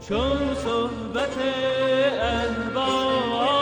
چون صحبت احباب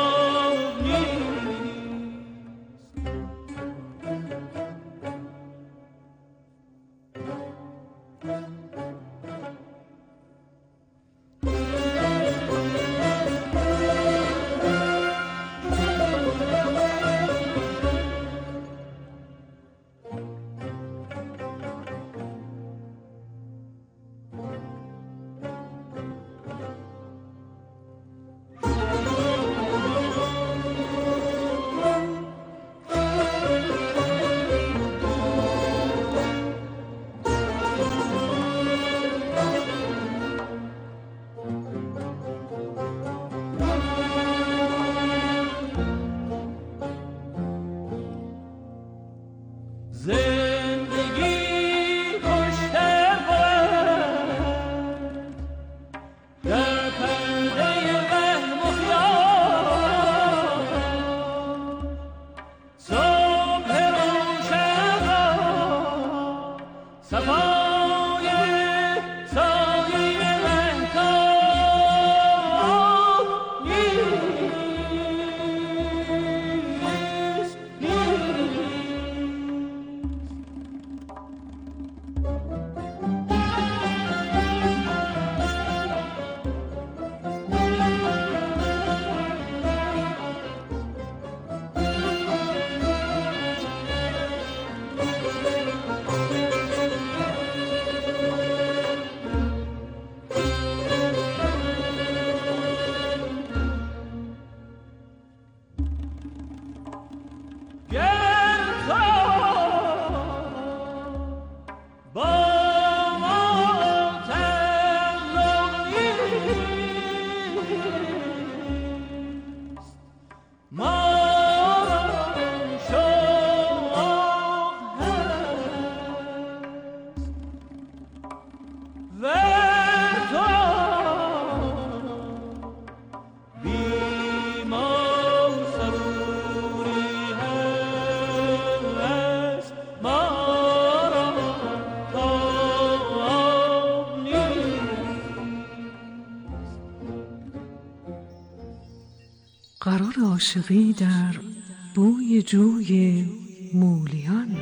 قرار عاشقی در بوی جوی مولیان.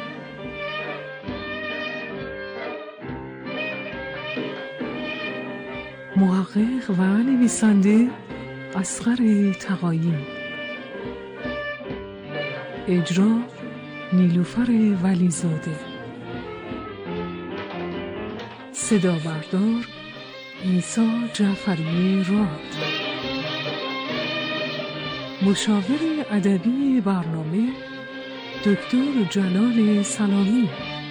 محقق و نویسنده اصغر تقایی. اجرا نیلوفر ولیزاده. صدا بردار عیسی جعفری راد. مشاور ادبی برنامه دکتر جلال سلامی.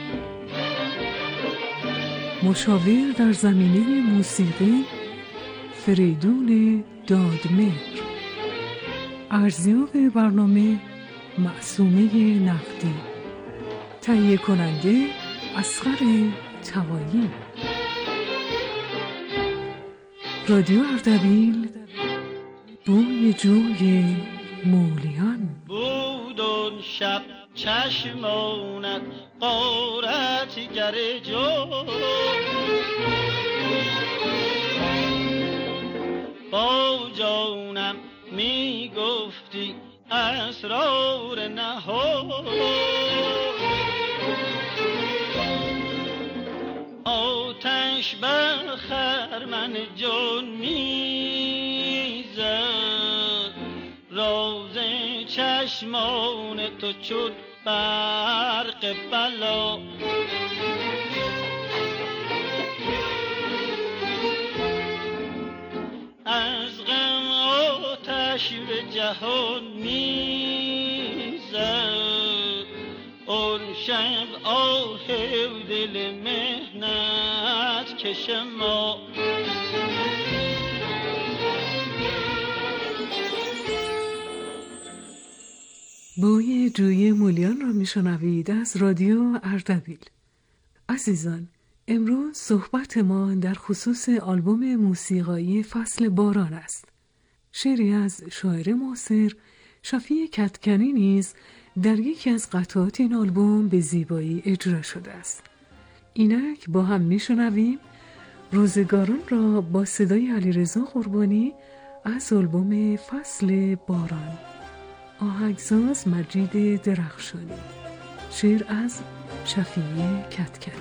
مشاور در زمینه موسیقی فریدون دادمهر. ارزیاب برنامه معصومه نقدی. تهیه کننده اصغر تقایی. رادیو اردبیل، بوی جوی مولیان. بود اون شب چشمانت غارت گر جو، با جانم می گفتی اسرار نهان. آتش بر خرمن جان می زد، راز چشمان تو چون برق بلا. از غم آتش به جهان می زد، اون شب آه دل مهنت کش ما. بوی جوی مولیان را میشنوید از رادیو اردبیل. عزیزان، امروز صحبت ما در خصوص آلبوم موسیقایی فصل باران است. شعری از شاعر معاصر شفیع کدکنی نیز در یکی از قطعات این آلبوم به زیبایی اجرا شده است. اینک با هم میشنویم روزگاران را با صدای علیرضا قربانی از آلبوم فصل باران، آهنگساز مجید درخشانی، شعر از شفیع کدکنی.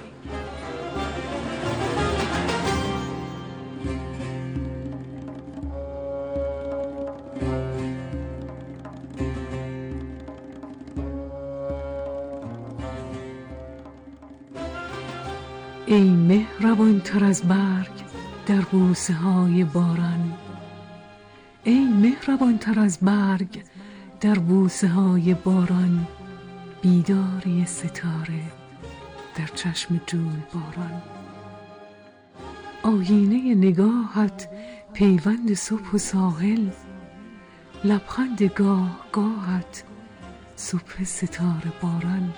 ای مهربان تر از برگ در بوسه های باران، ای مهربان تر از برگ در بوسه های باران، بیداری ستاره در چشم جوی باران. آیینه نگاهت پیوند صبح و ساحل، لبخند گاه گاهت صبح ستاره باران.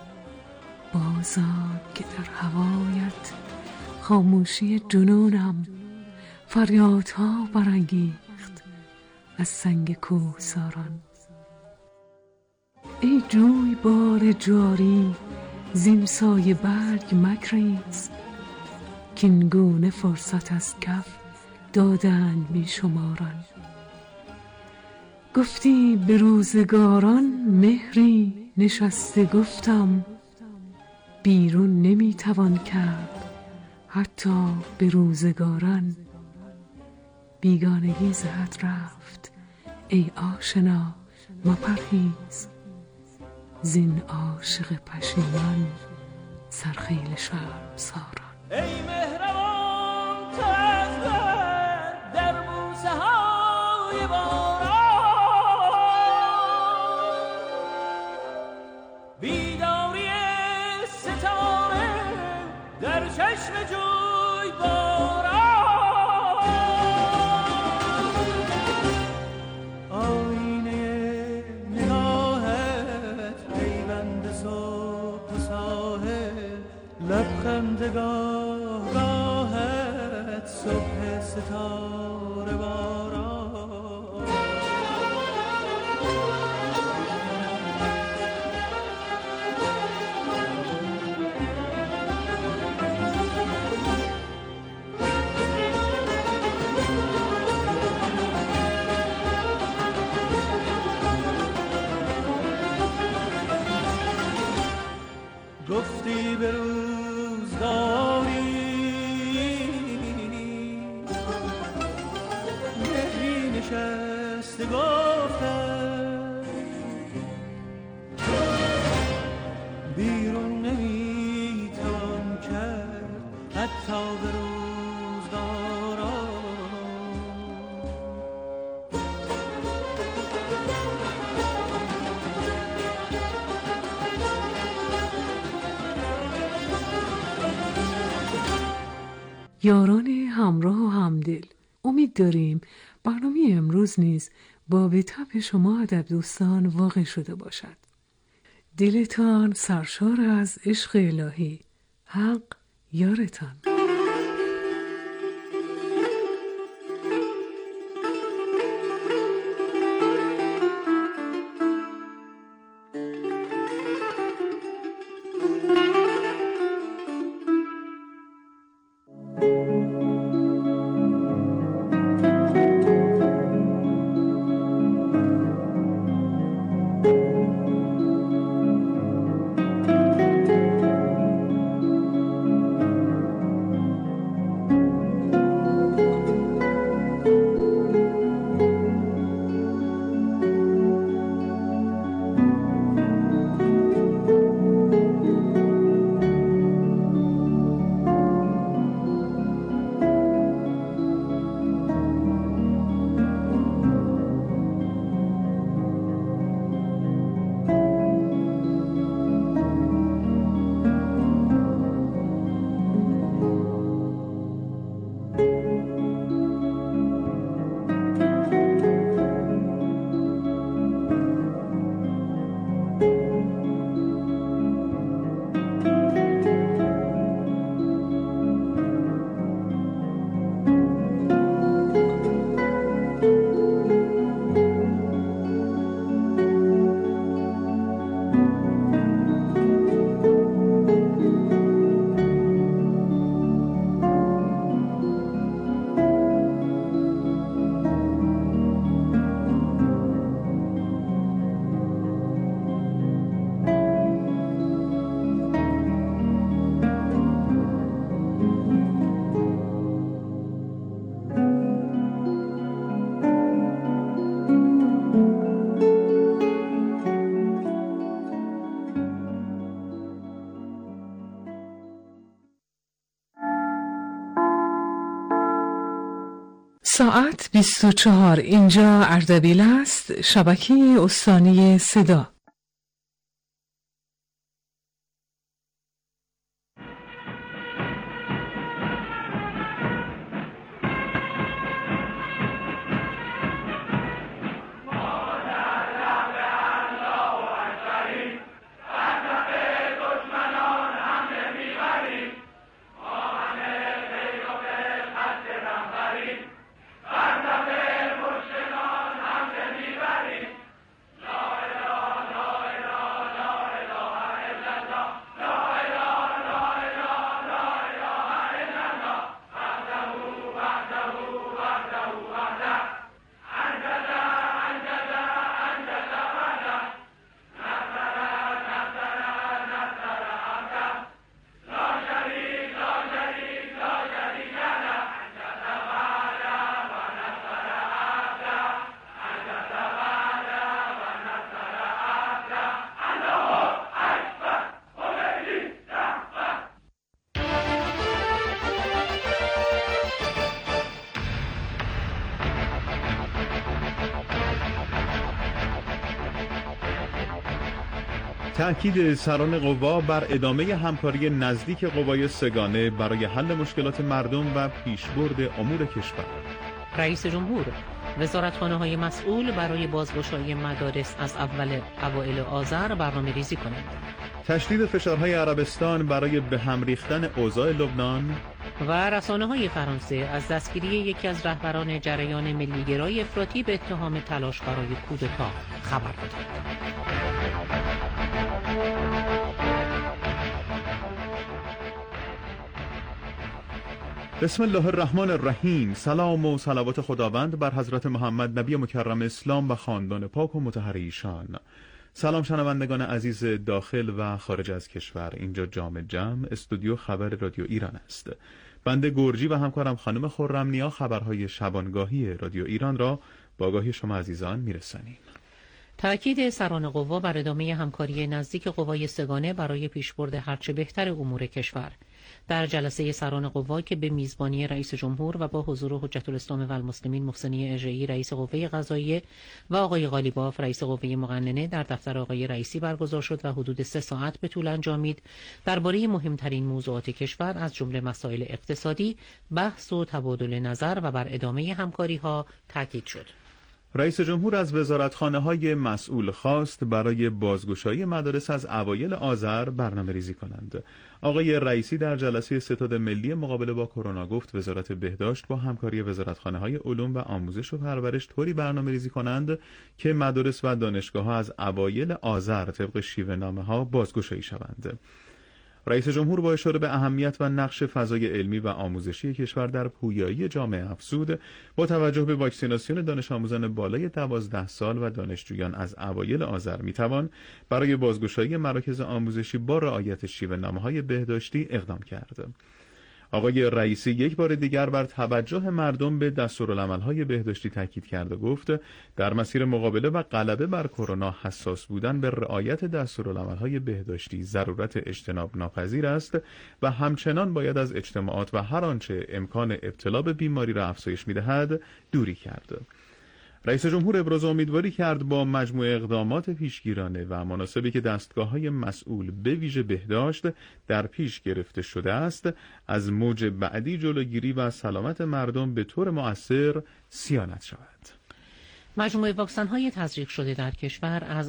بازآ که در هوایت خاموشی جنونم فریادها برانگیخت از سنگ کوهساران. ای جوی بار جاری زین سایه برگ مگریز، کین گونه فرصت از کف دادند بی شماران. گفتی به روزگاران مهری نشسته، گفتم بیرون نمیتوان کرد حتی به روزگاران. بیگانگی زهد رفت ای آشنا مپرهیز، زین عاشق پشیمان سرخیل شرمساران. ای مهربان تر از برگ در بوسه های باران، بیداری ستاره در چشم جوی باران. آینه نگاهت پیوند صبح و ساحل، لبخند گاه گاهت صبح ستاره باران. گفتی به روزگاری مهری نشسته، گفتم بیرون نمیتوان کرد حتی به روزگاران. یاران همراه و همدل، امید داریم برنامه امروز نیز با به طبع شما ادب دوستان واقع شده باشد. دلتان سرشار از عشق الهی، حق یارتان. ساعت 24. اینجا اردبیل است، شبکه استانی صدا. تأکید سران قوا بر ادامه همکاری نزدیک قوای سگانه برای حل مشکلات مردم و پیشبرد امور کشور. رئیس جمهور: وزارتخانه‌های مسئول برای بازگشایی مدارس از اوایل آذر برنامه‌ریزی کنند. تشدید فشارهای عربستان برای به هم ریختن اوضاع لبنان و رسانه‌های فرانسه از دستگیری یکی از رهبران جریان ملیگرای افراطی به اتهام تلاش برای کودتا خبر دادند. بسم الله الرحمن الرحیم. سلام و صلوات خداوند بر حضرت محمد نبی مکرم اسلام و خاندان پاک و مطهر ایشان. سلام شنوندگان عزیز داخل و خارج از کشور. اینجا جام جم استودیو خبر رادیو ایران است. بنده گرجی و همکارم خانم خرمنیا خبرهای شبانگاهی رادیو ایران را با آگاهی شما عزیزان میرسانیم. تأکید سران قوا بر ادامه همکاری نزدیک قوای سگانه برای پیشبرد هرچه بهتر امور کشور. در جلسه سران قوا که به میزبانی رئیس جمهور و با حضور حجت الاسلام و المسلمین محسنی اژه‌ای رئیس قوه قضاییه و آقای غالیباف رئیس قوه مقننه در دفتر آقای رئیسی برگزار شد و حدود 3 ساعت به طول انجامید، درباره مهمترین موضوعات کشور از جمله مسائل اقتصادی بحث و تبادل نظر و بر ادامه همکاری‌ها تاکید شد. رئیس جمهور از وزارتخانه‌های مسئول خواست برای بازگشایی مدارس از اوایل آذر برنامه‌ریزی کنند. آقای رئیسی در جلسه ستاد ملی مقابله با کرونا گفت وزارت بهداشت با همکاری وزارتخانه‌های علوم و آموزش و پرورش طوری برنامه‌ریزی کنند که مدارس و دانشگاه‌ها از اوایل آذر طبق شیوه‌نامه‌ها بازگشایی شوند. رئیس جمهور با اشاره به اهمیت و نقش فضای علمی و آموزشی کشور در پویایی جامعه افزود، با توجه به واکسیناسیون دانش آموزان بالای 12 سال و دانشجویان از اوایل آذر میتوان برای بازگشایی مراکز آموزشی با رعایت شیوه‌نامه‌های بهداشتی اقدام کرد. آقای رئیسی یک بار دیگر بر توجه مردم به دستورالعمل‌های بهداشتی تاکید کرد و گفت در مسیر مقابله و غلبه بر کرونا حساس بودن به رعایت دستورالعمل‌های بهداشتی ضرورت اجتناب ناپذیر است و همچنان باید از اجتماعات و هر آنچه امکان ابتلا به بیماری را افزایش می‌دهد دوری کرد. رئیس جمهور ابراز امیدواری کرد با مجموع اقدامات پیشگیرانه و مناسبی که دستگاه‌های مسئول به ویژه بهداشت در پیش گرفته شده است، از موج بعدی جلوگیری و سلامت مردم به طور مؤثر صیانت شود. مجموع واکسن‌های تزریق شده در کشور از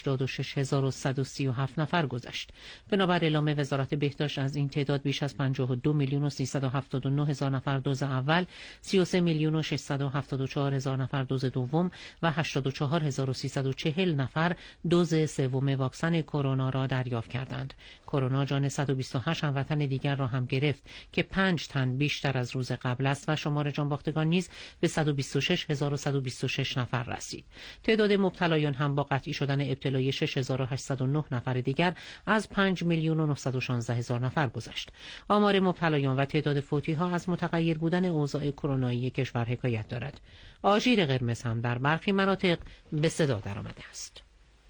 86137 نفر گذشت. بنابر اعلام وزارت بهداشت از این تعداد بیش از 52,379,000 نفر دوز اول، 33,674,000 نفر دوز دوم و 84,340 نفر دوز سوم واکسن کرونا را دریافت کردند. کرونا جان 128 هموطن دیگر را هم گرفت که 5 تن بیشتر از روز قبل است و شمار جانباختگان نیز به 126,126 نفر رسید. تعداد مبتلایان هم با قطعی شدن ابتلای 6,809 نفر دیگر از 5,916,000 نفر گذشت. آمار مبتلایان و تعداد فوتی ها از متغیر بودن اوضاع کرونایی کشور حکایت دارد. آژیر قرمز هم در برخی مناطق به صدا درآمده است.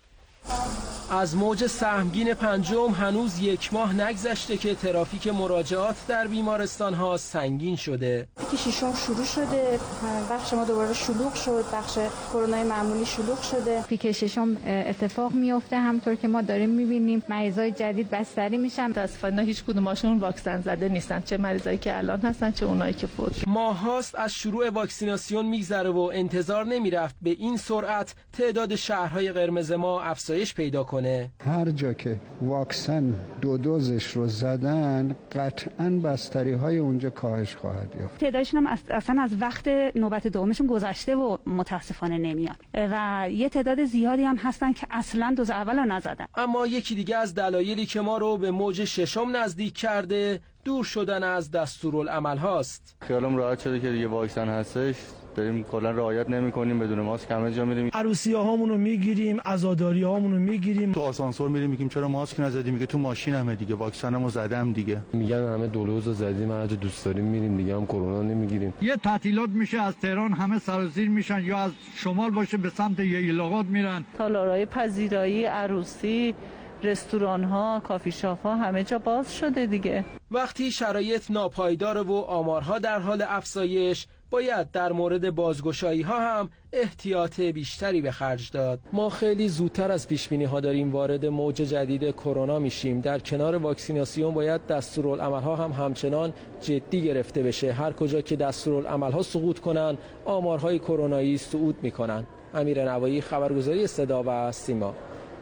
از موج سهمگین پنجم هنوز 1 ماه نگذشته که ترافیک مراجعات در بیمارستان ها سنگین شده. پیک ششم شروع شده، بخش ما دوباره شلوغ شد، بخش کرونای معمولی شلوغ شده. پیک ششم اتفاق میفته، همونطور که ما داریم میبینیم مریضای جدید بستری میشن. متاسفانه هیچ کدومشون واکسن زده نیستن، چه مریضایی که الان هستن چه اونایی که فوت. ماهاست از شروع واکسیناسیون میگذره و انتظار نمیرفت به این سرعت تعداد شهرهای قرمز ما افزایش پیدا کنه. هر جا که واکسن 2 دوزش رو زدن قطعاً بستری های اونجا کاهش خواهد یافت. تعدادشون هم اصلا از وقت نوبت دومشون گذشته و متاسفانه نمیاد و یه تعداد زیادی هم هستن که اصلا دوز اول رو نزدن. اما یکی دیگه از دلایلی که ما رو به موج ششم نزدیک کرده دور شدن از دستورالعمل هاست. خیالم راحت شده که دیگه واکسن هستش، داریم کلا رعایت نمی‌کنیم، بدون ماسک همه جا میریم. عروسی‌هامون رو میگیریم، عزاداری‌هامون رو میگیریم. تو آسانسور میگیم چرا ماسک نزدیم؟ میگه تو ماشینمه دیگه، واکسنمو زدم دیگه. میگن همه دولوزو زدیم، هر جا دوست داریم میریم دیگه، هم کرونا نمیگیریم. یه تعطیلات میشه از تهران همه سرازیر میشن یا از شمال باشه به سمت ییلاقات میرن. تالارهای پذیرایی، عروسی، رستوران ها، کافی شاپ ها همه جا باز شده دیگه. وقتی شرایط ناپایدار و آمارها در حال افزایش، باید در مورد بازگشایی ها هم احتیاط بیشتری به خرج داد. ما خیلی زودتر از پیش بینی ها داریم وارد موج جدید کرونا میشیم. در کنار واکسیناسیون باید دستورالعمل ها هم همچنان جدی گرفته بشه. هر کجا که دستورالعمل ها سقوط کنن، آمارهای کرونایی صعود میکنن. امیر نوایی، خبرگزاری صدا و سیما.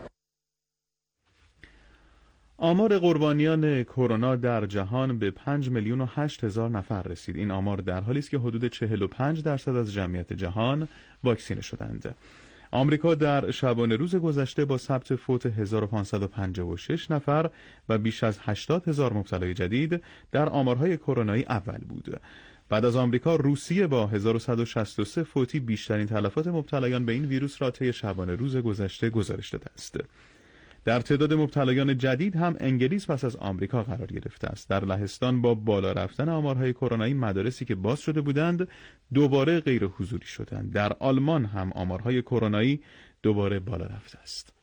آمار قربانیان کرونا در جهان به 5,008,000 نفر رسید. این آمار در حالی است که حدود 45% از جمعیت جهان واکسینه شدند. آمریکا در شبانه روز گذشته با ثبت فوت 1556 نفر و بیش از 80,000 مبتلای جدید در آمارهای کرونایی اول بود. بعد از آمریکا، روسیه با 1163 فوتی بیشترین تلفات مبتلایان به این ویروس را طی شبانه روز گذشته گزارش داده است. در تعداد مبتلایان جدید هم انگلیس پس از آمریکا قرار گرفته است. در لهستان با بالا رفتن آمارهای کرونایی مدارسی که باز شده بودند دوباره غیر حضوری شدند. در آلمان هم آمارهای کرونایی دوباره بالا رفته است.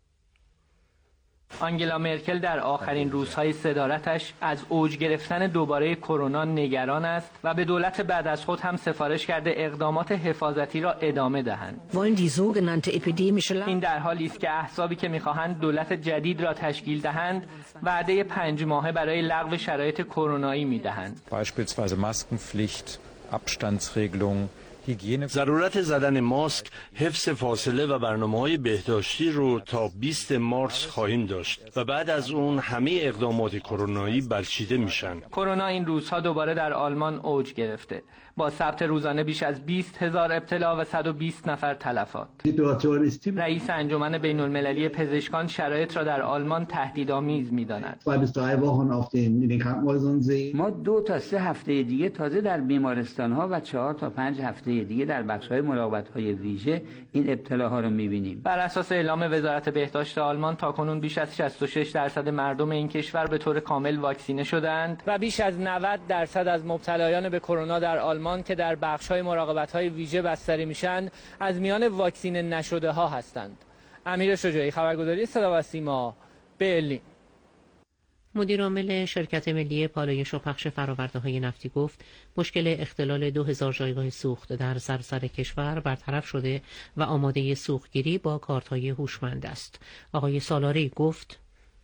آنگلا مرکل در آخرین روزهای صدارتش از اوج گرفتن دوباره کرونا نگران است و به دولت بعد از خود هم سفارش کرده اقدامات حفاظتی را ادامه دهند. این در حالی است که احزابی که می‌خواهند دولت جدید را تشکیل دهند وعده 5 ماهه برای لغو شرایط کرونایی می‌دهند. beispielsweise Maskenpflicht, Abstandsregelung. ضرورت زدن ماسک، حفظ فاصله و برنامه‌های بهداشتی رو تا 20 مارس خواهیم داشت و بعد از اون همه اقدامات کرونایی بلچیده میشن. کرونا این روزها دوباره در آلمان اوج گرفته با ثبت روزانه بیش از 20,000 ابتلا و 120 نفر تلفات. رئیس انجمن بین‌المللی پزشکان شرایط را در آلمان تهدیدآمیز می‌داند. ما 2 تا 3 هفته دیگه تازه در بیمارستان‌ها و 4 تا 5 هفته دیگه در بخش‌های مراقبت‌های ویژه این ابتلاها رو می‌بینیم. بر اساس اعلام وزارت بهداشت آلمان تاکنون بیش از 66% مردم این کشور به طور کامل واکسینه شدند و بیش از 90% از مبتلایان به کرونا در آلمان که در بخش‌های مراقبت‌های ویژه بستری میشن از میان واکسینه نشده ها هستند. امیر شجاعی، خبرگزاری صدا و سیما، برلین. مدیر عامل شرکت ملی پالایش و پخش فرآورده‌های نفتی گفت مشکل اختلال 2000 جایگاه سوخت در سراسر کشور برطرف شده و آماده سوختگیری با کارت‌های هوشمند است. آقای سالاری گفت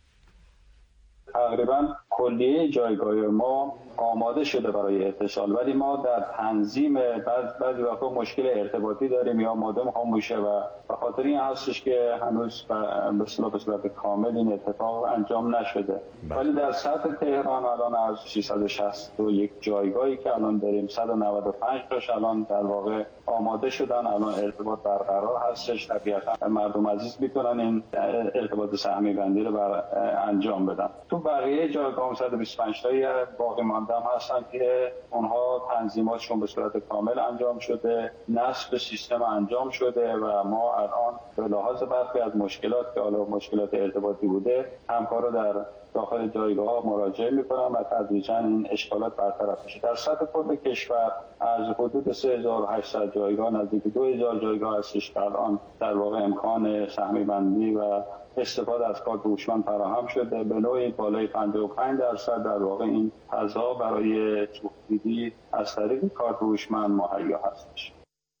تقریبا کلیه جایگاه ما آماده شده برای اتصال، ولی ما در تنظیم بعضی وقتا مشکل ارتباطی داریم یا مودم خاموشه و به خاطر این هستش که هنوز به صورت کامل این اتفاق انجام نشده. ولی در سطح تهران الان از 361 جایگاهی که الان داریم 195 تاش الان در واقع آماده شدن، الان ارتباط برقرار هستش. طبیعتا مردم عزیز میتونن این ارتباط سهمی بندی رو انجام بدن. تو بقیه جایگاه 125 تایی باقی مانده هستن که اونها تنظیماتشون به صورت کامل انجام شده، نصب سیستم انجام شده و ما الان به لحاظ برخی از مشکلات که حالا مشکلات ارتباطی بوده همکارا در داخل جایگاه ها مراجعه میکنن و تدریجا این اشکالات برطرف میشه. در سطح کل کشور از حدود 3800 جایگاه نزدیک 2000 جایگاه هستش که الان در واقع امکان سهمی بندی و استفاده از کارت هوشمند فراهم شده. به نوعی بالای 55% در واقع این فضا برای توحیدی از طریق کارت هوشمند مهیا هستش.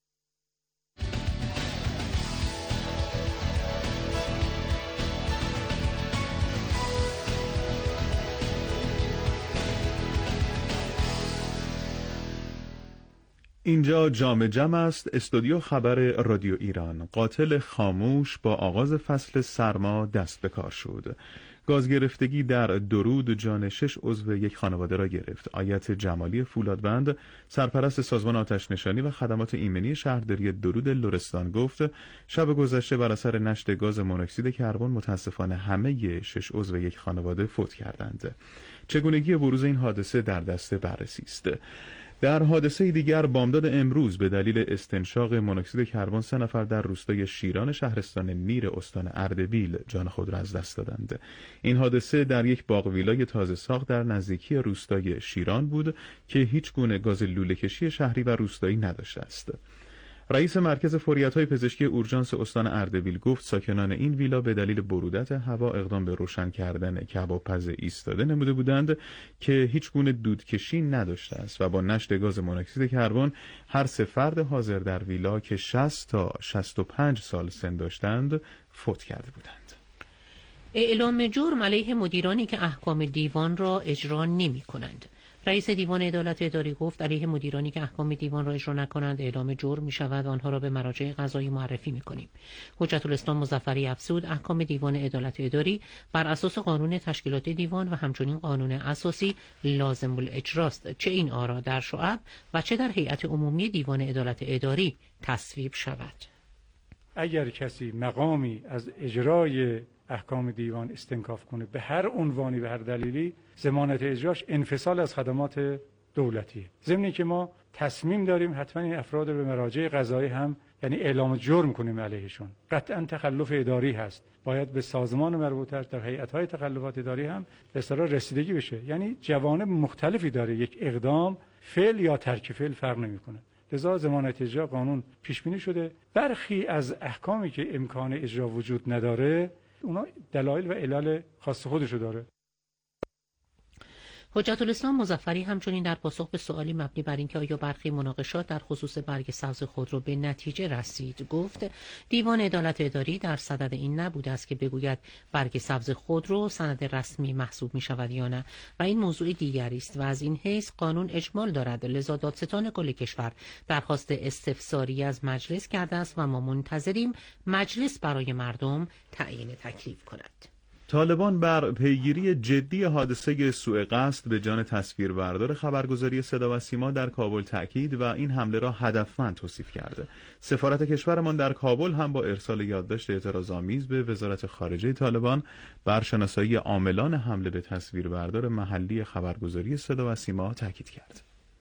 اینجا جام جم است، استودیو خبر رادیو ایران. قاتل خاموش با آغاز فصل سرما دست به کار شد. گازگرفتگی در درود جان 6 عضو یک خانواده را گرفت. آیت جمالی فولادبند، سرپرست سازمان آتش نشانی و خدمات ایمنی شهرداری درود لرستان گفت شب گذشته بر اثر نشت گاز مونوکسید کربن متاسفانه همه 6 عضو یک خانواده فوت کردند. چگونگی بروز این حادثه در دست بررسی است. در حادثه دیگر بامداد امروز به دلیل استنشاق مونوکسید کربن 3 نفر در روستای شیران شهرستان میر استان اردبیل جان خود را از دست دادند. این حادثه در یک باغ ویلای تازه ساخت در نزدیکی روستای شیران بود که هیچ گونه گاز لوله‌کشی شهری و روستایی نداشته است. رئیس مرکز فوریت‌های پزشکی اورژانس استان اردبیل گفت ساکنان این ویلا به دلیل برودت هوا اقدام به روشن کردن کباب‌پز ایستاده نموده بودند که هیچ گونه دودکشی نداشته است و با نشت گاز مونوکسید کربن هر 3 فرد حاضر در ویلا که 60 تا 65 سال سن داشتند فوت کرده بودند. اعلام جرم علیه مدیرانی که احکام دیوان را اجرا نمی‌کنند. رئیس دیوان عدالت اداری گفت علیه مدیرانی که احکام دیوان را اجرا نکنند اعلام جرم می شود و آنها را به مراجع قضایی معرفی می کنیم. حجت الاسلام مظفری افزود احکام دیوان عدالت اداری بر اساس قانون تشکیلات دیوان و همچنین قانون اساسی لازم الاجراست، چه این آرا در شعب و چه در هیئت عمومی دیوان عدالت اداری تصویب شود. اگر کسی مقامی از اجرای احکام دیوان استنکاف کنه به هر عنوانی به هر دلیلی، ضمانت اجراش انفصال از خدمات دولتیه. ضمن که ما تصمیم داریم حتما این افراد رو به مراجع قضایی هم یعنی اعلام جرم کنیم علیهشون. قطعا تخلف اداری هست، باید به سازمان مربوطه در هیئت‌های تخلفات اداری هم به اصطلاح رسیدگی بشه. یعنی جوانب مختلفی داره، یک اقدام فعل یا ترک فعل فرق نمی‌کنه. لذا ضمانت اجرا قانون پیش بینی شده. برخی از احکامی که امکان اجرا وجود نداره اونا دلایل و علل خاص خودشو داره. حجت الاسلام مظفری همچنین در پاسخ به سوالی مبنی بر اینکه آیا برخی مناقشات در خصوص برگ سبز خودرو به نتیجه رسید گفت دیوان عدالت اداری در صدد این نبوده است که بگوید برگ سبز خودرو سند رسمی محسوب می شود یا نه و این موضوع دیگری است و از این حیث قانون اجمال دارد. لذا دادستان کل کشور درخواست استفساری از مجلس کرده است و ما منتظریم مجلس برای مردم تعیین تکلیف کند. طالبان بر پیگیری جدی حادثه سوء قصد به جان تصویربردار خبرگزاری صدا و سیما در کابل تاکید و این حمله را هدفمند توصیف کرده. سفارت کشورمان در کابل هم با ارسال یادداشت اعتراض‌آمیز به وزارت خارجه طالبان بر شناسایی عاملان حمله به تصویربردار محلی خبرگزاری صدا و سیما تاکید کرد.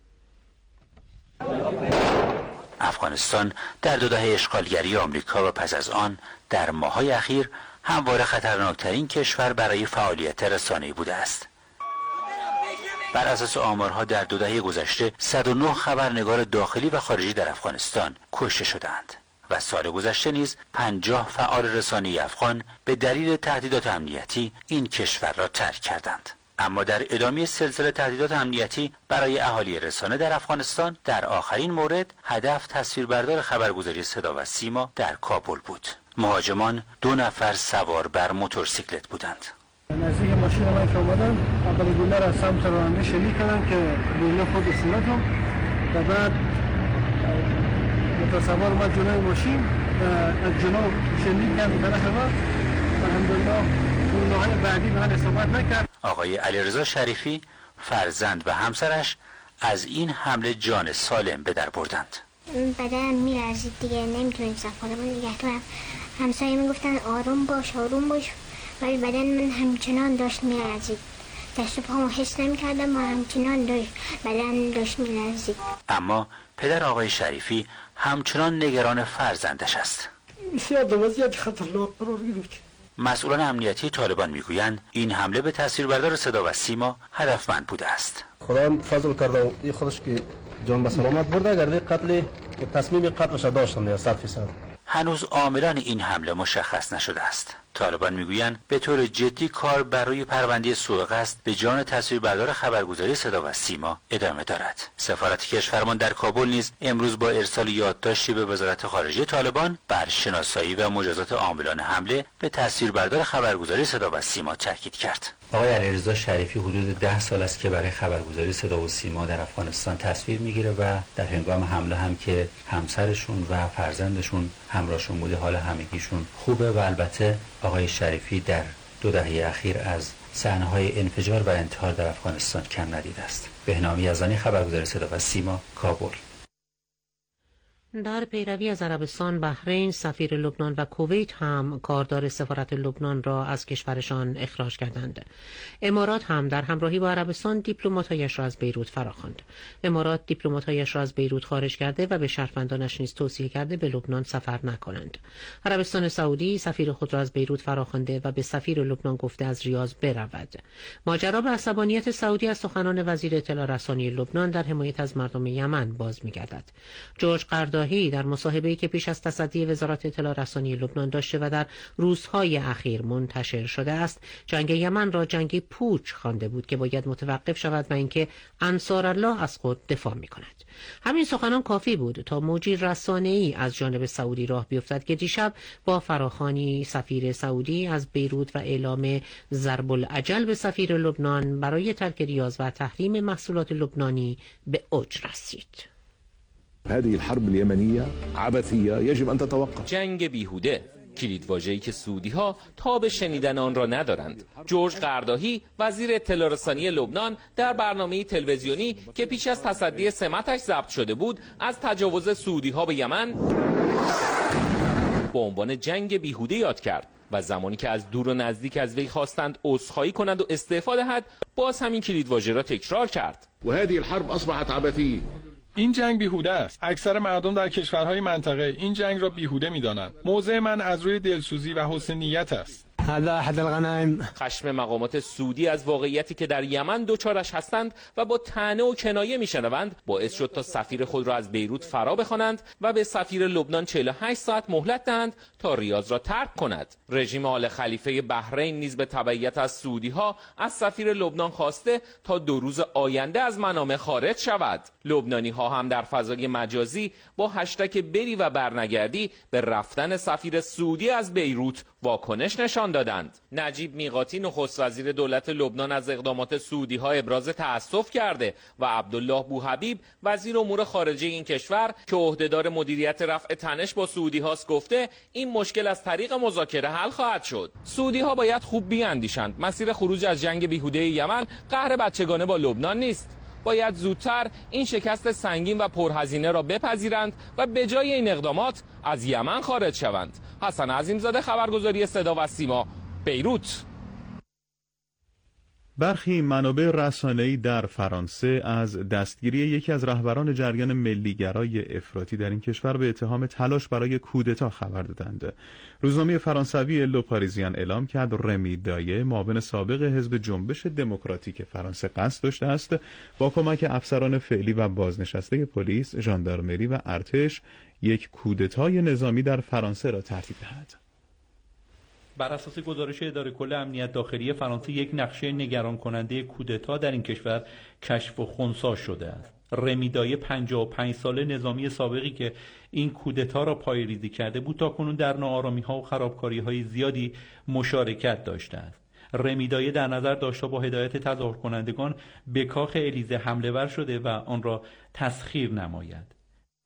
افغانستان در 2 دهه اشغالگری آمریکا و پس از آن در ماه‌های اخیر همواره خطرناکترین کشور برای فعالیت رسانه‌ای بوده است. بر اساس آمارها در 2 دهه گذشته 109 خبرنگار داخلی و خارجی در افغانستان کشته شدند و سال گذشته نیز 50 فعال رسانه‌ای افغان به دلیل تهدیدات امنیتی این کشور را ترک کردند. اما در ادامه سلسله تهدیدات امنیتی برای اهالی رسانه در افغانستان در آخرین مورد هدف تصویربردار خبرگزاری صدا و سیما در کابل بود. مهاجمان 2 نفر سوار بر موتورسیکلت بودند. نزدیک ماشین من که اومدم اول گوله را سمت راننده شلیک کردم که گوله خود استیلاتم و بعد متصور اومد جلوی ماشین و از جلو شلیک کرد به طرف ما. الحمدلله گله‌های بعدی به من اصابت نکرد. آقای علیرضا شریفی فرزند و همسرش از این حمله جان سالم به در بردند. بدنم میلرزید دیگه، نمیتونستم خودمون نگه دارم. همسایه میگفتن آروم باش آروم باش، ولی بدن من همچنان داشت میلرزید. دست و پامو حس نمیکردم و همچنان بدن داشت میلرزید. اما پدر آقای شریفی همچنان نگران فرزندش است. بسیار وضعیت خطرناک قرار گرفت. مسئولان امنیتی طالبان میگویند این حمله به تاثیربردار صدا و سیما هدفمند بوده است. خدا فضل کرده و این خودش که جان به سلامت برده اگر قتل تصمیم قتلش داشتن 100%. هنوز عاملان این حمله مشخص نشده است. طالبان میگویند به طور جدی کار برای پرونده سوء قصد به جان تصویربردار خبرگزاری صدا و سیما ادامه دارد. سفارت کشورمان در کابل نیز امروز با ارسال یادداشتی به وزارت خارجه طالبان بر شناسایی و مجازات عاملان حمله به تصویربردار خبرگزاری صدا و سیما تاکید کرد. آقای علیرضا شریفی حدود 10 سال است که برای خبرگزاری صدا و سیما در افغانستان تصویر میگیره و در هنگام حمله هم که همسرشون و فرزندشون همراهشون بوده حال همگیشون خوبه و البته آقای شریفی در 2 دهه اخیر از صحنه‌های انفجار و انتحار در افغانستان کم ندیده است. بهنام یزدانی، خبرگزاری صدا و سیما، کابل. در پیروی از عربستان، بحرین، سفیر لبنان و کویت هم کاردار سفارت لبنان را از کشورشان اخراج کردند. امارات هم در همراهی با عربستان دیپلمات‌هایش را از بیروت فراخواند. امارات دیپلمات‌هایش را از بیروت خارج کرده و به شهروندانش نیز توصیه کرده به لبنان سفر نکنند. عربستان سعودی سفیر خود را از بیروت فراخوانده و به سفیر لبنان گفته از ریاض برود. ماجرا به عصبانیت سعودی از سخنان وزیر اطلاع رسانی لبنان در حمایت از مردم یمن باز می‌گردد. جورج قرداهی در مصاحبه‌ای که پیش از تصدی وزارت اطلاع رسانی لبنان داشته و در روزهای اخیر منتشر شده است، جنگ یمن را جنگ پوچ خوانده بود که باید متوقف شود و اینکه انصارالله از خود دفاع می‌کند. همین سخنان کافی بود تا موجی رسانه‌ای از جانب سعودی راه بیفتد که دیشب با فراخوانی سفیر سعودی از بیروت و اعلام ضرب الاجل به سفیر لبنان برای ترک ریاض و تحریم محصولات لبنانی به اوج رسید. هذه الحرب اليمنية عبثية يجب أن تتوقف. جنگ بیهوده، کلیدواژه‌ای که سعودی‌ها تا به شنیدن آن را ندارند. جورج قرداهی وزیر اطلاع رسانی لبنان در برنامه تلویزیونی که پیش از تصدی سمتش ضبط شده بود از تجاوز سعودی‌ها به یمن با عنوان جنگ بیهوده یاد کرد و زمانی که از دور و نزدیک از وی خواستند عذرخواهی کند و استعفا دهد باز همین کلیدواژه را تکرار کرد. و هذه الحرب أصبحت عبثية. این جنگ بیهوده است. اکثر مردم در کشورهای منطقه این جنگ را بیهوده می‌دانند. موضع من از روی دلسوزی و حسن نیت است. خشم مقامات سعودی از واقعیتی که در یمن دوچارش هستند و با طعنه و کنایه میشنوند باعث شد تا سفیر خود را از بیروت فرا بخوانند و به سفیر لبنان 48 ساعت مهلت دهند تا ریاض را ترک کند. رژیم آل خلیفه بحرین نیز به تبعیت از سعودی‌ها از سفیر لبنان خواسته تا 2 روز آینده از منامه خارج شود. لبنانی‌ها هم در فضای مجازی با هشتگ بری و برنگردی به رفتن سفیر سعودی از بیروت واکنش نشان دادند. نجیب میقاتی نخست وزیر دولت لبنان از اقدامات سعودی‌ها ابراز تأسف کرده و عبدالله بوحبیب وزیر امور خارجه این کشور که عهدهدار مدیریت رفع تنش با سعودی‌هاست گفته این مشکل از طریق مذاکره حل خواهد شد. سعودی‌ها باید خوب بیاندیشند. مسیر خروج از جنگ بیهوده یمن قهر بچگانه با لبنان نیست. باید زودتر این شکست سنگین و پرهزینه را بپذیرند و به جای این اقدامات از یمن خارج شوند. حسن عظیمزاده، خبرگزاری صدا و سیما، بیروت. برخی منابع رسانه‌ای در فرانسه از دستگیری یکی از رهبران جریان ملیگرای افراطی در این کشور به اتهام تلاش برای کودتا خبر دادند. روزنامه فرانسوی لو پاریزیان اعلام کرد رمی دایه، معاون سابق حزب جنبش دموکراتیک فرانسه، قصد داشته است با کمک افسران فعلی و بازنشسته پلیس، ژاندارمری و ارتش یک کودتای نظامی در فرانسه را ترتیب دهد. بر اساس گزارش اداره کل امنیت داخلی فرانسه، یک نقشه نگران کننده کودتا در این کشور کشف و خنثی شده است. رمی دایه 55 ساله نظامی سابقی که این کودتا را پایه‌ریزی کرده بود تاکنون در ناآرامی‌ها و خرابکاری‌های زیادی مشارکت داشته است. رمی دایه در نظر داشته با هدایت تظاهر کنندگان به کاخ الیزه حمله ور شده و آن را تسخیر نماید.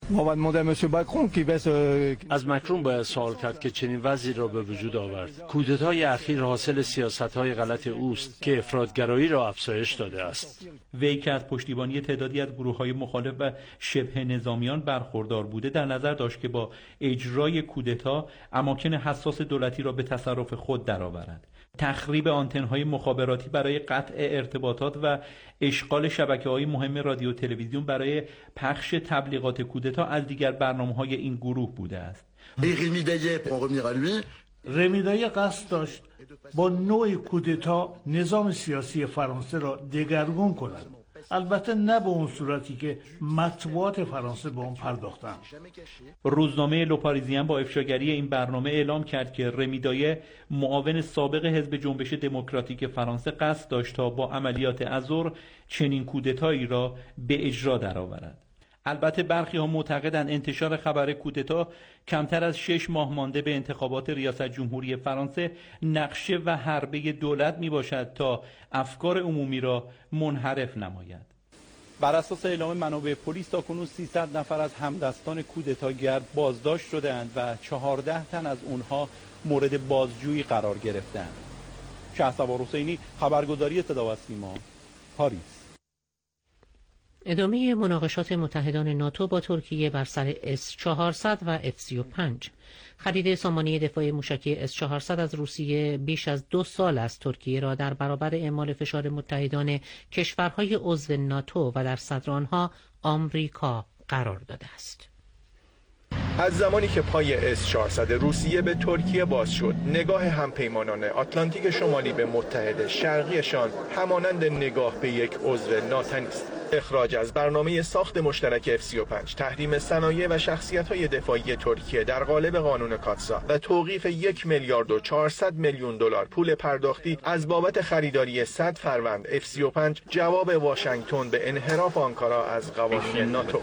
از مکرون باید سوال کرد که چنین وضعی را به وجود آورد. کودتای اخیر حاصل سیاست‌های غلط اوست که افراطگرایی را افزایش داده است. وی که از پشتیبانی تعدادی از گروه‌های مخالف و شبه نظامیان برخوردار بوده در نظر داشت که با اجرای کودتا اماکن حساس دولتی را به تصرف خود درآورد. تخریب آنتن‌های مخابراتی برای قطع ارتباطات و اشغال شبکه‌های مهم رادیو تلویزیون برای پخش تبلیغات کودتا از دیگر برنامه‌های این گروه بوده است. رمیدای قصد داشت با نوع کودتا نظام سیاسی فرانسه را دگرگون کند، البته نه به اون صورتی که مطبوعات فرانسه به اون پرداختند. روزنامه لوپاریزین با افشاگری این برنامه اعلام کرد که رمیدایه معاون سابق حزب جنبش دموکراتیک فرانسه قصد داشت تا با عملیات ازور چنین کودتایی را به اجرا درآورد. البته برخی ها معتقدند انتشار خبر کودتا کمتر از 6 ماه مانده به انتخابات ریاست جمهوری فرانسه نقشه و حربه دولت می باشد تا افکار عمومی را منحرف نماید. بر اساس اعلام منابع پلیس تاکنون 300 نفر از همدستان کودتاگر بازداشت شده‌اند و 14 تن از اونها مورد بازجویی قرار گرفتند. شهسوار حسینی، خبرگزاری صدا و سیما، پاریس. ادامه مناقشات متحدان ناتو با ترکیه بر سر S-400 و F-35. خرید سامانه دفاع موشکی S-400 از روسیه بیش از 2 سال است ترکیه را در برابر اعمال فشار متحدان کشورهای عضو ناتو و در صدر آنها آمریکا قرار داده است. از زمانی که پای S-400 روسیه به ترکیه باز شد، نگاه همپیمانان آتلانتیک شمالی به متحد شرقیشان همانند نگاه به یک عضو ناتنی است. اخراج از برنامه ساخت مشترک F-35، تحریم صنایع و شخصیت‌های دفاعی ترکیه در قالب قانون کاتسا و توقیف 1,400 میلیون دلار پول پرداختی از بابت خریداری 100 فروند F-35 جواب واشنگتن به انحراف آنکارا از قوانین ناتو.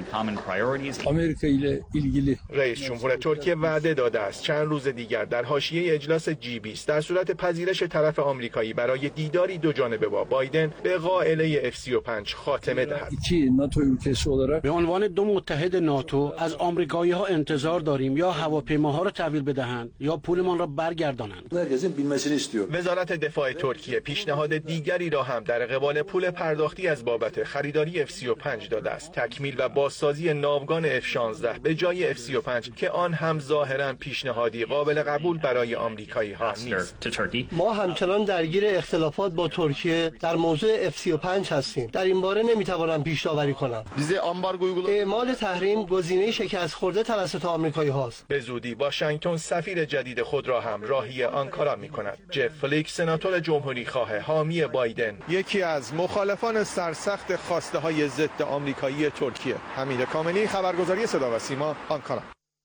رئیس جمهور ترکیه وعده داده است چند روز دیگر در حاشیه اجلاس G20 در صورت پذیرش طرف آمریکایی برای دیداری دو جانبه با بایدن به قائله F-35 خاتمه دهد. به عنوان دو متحد ناتو از آمریکایی‌ها انتظار داریم یا هواپیماها را تحویل بدهند یا پولمان را برگردانند. وزارت دفاع ترکیه پیشنهاد دیگری را هم در قبال پول پرداختی از بابت خریداری F-35 داده است. تکمیل و بازسازی ناوگان F-16 به جای F-35 که آن هم ظاهراً پیشنهادی قابل قبول برای آمریکایی‌ها نیست. ما همچنان درگیر اختلافات با ترکیه در موضوع F-35 هستیم. در این باره نمیتوانم پیش داوری کنم. اعمال تحریم گزینه شکست خورده توسط آمریکایی هاست. به زودی واشنگتن سفیر جدید خود را هم راهی آنکارا می‌کند. جف فلیک، سناتور جمهوری خواه حامی بایدن، یکی از مخالفان سرسخت خواسته‌های ضد آمریکایی ترکیه. حمید کاملی، خبرگزاری صدا و سیما، آنکارا.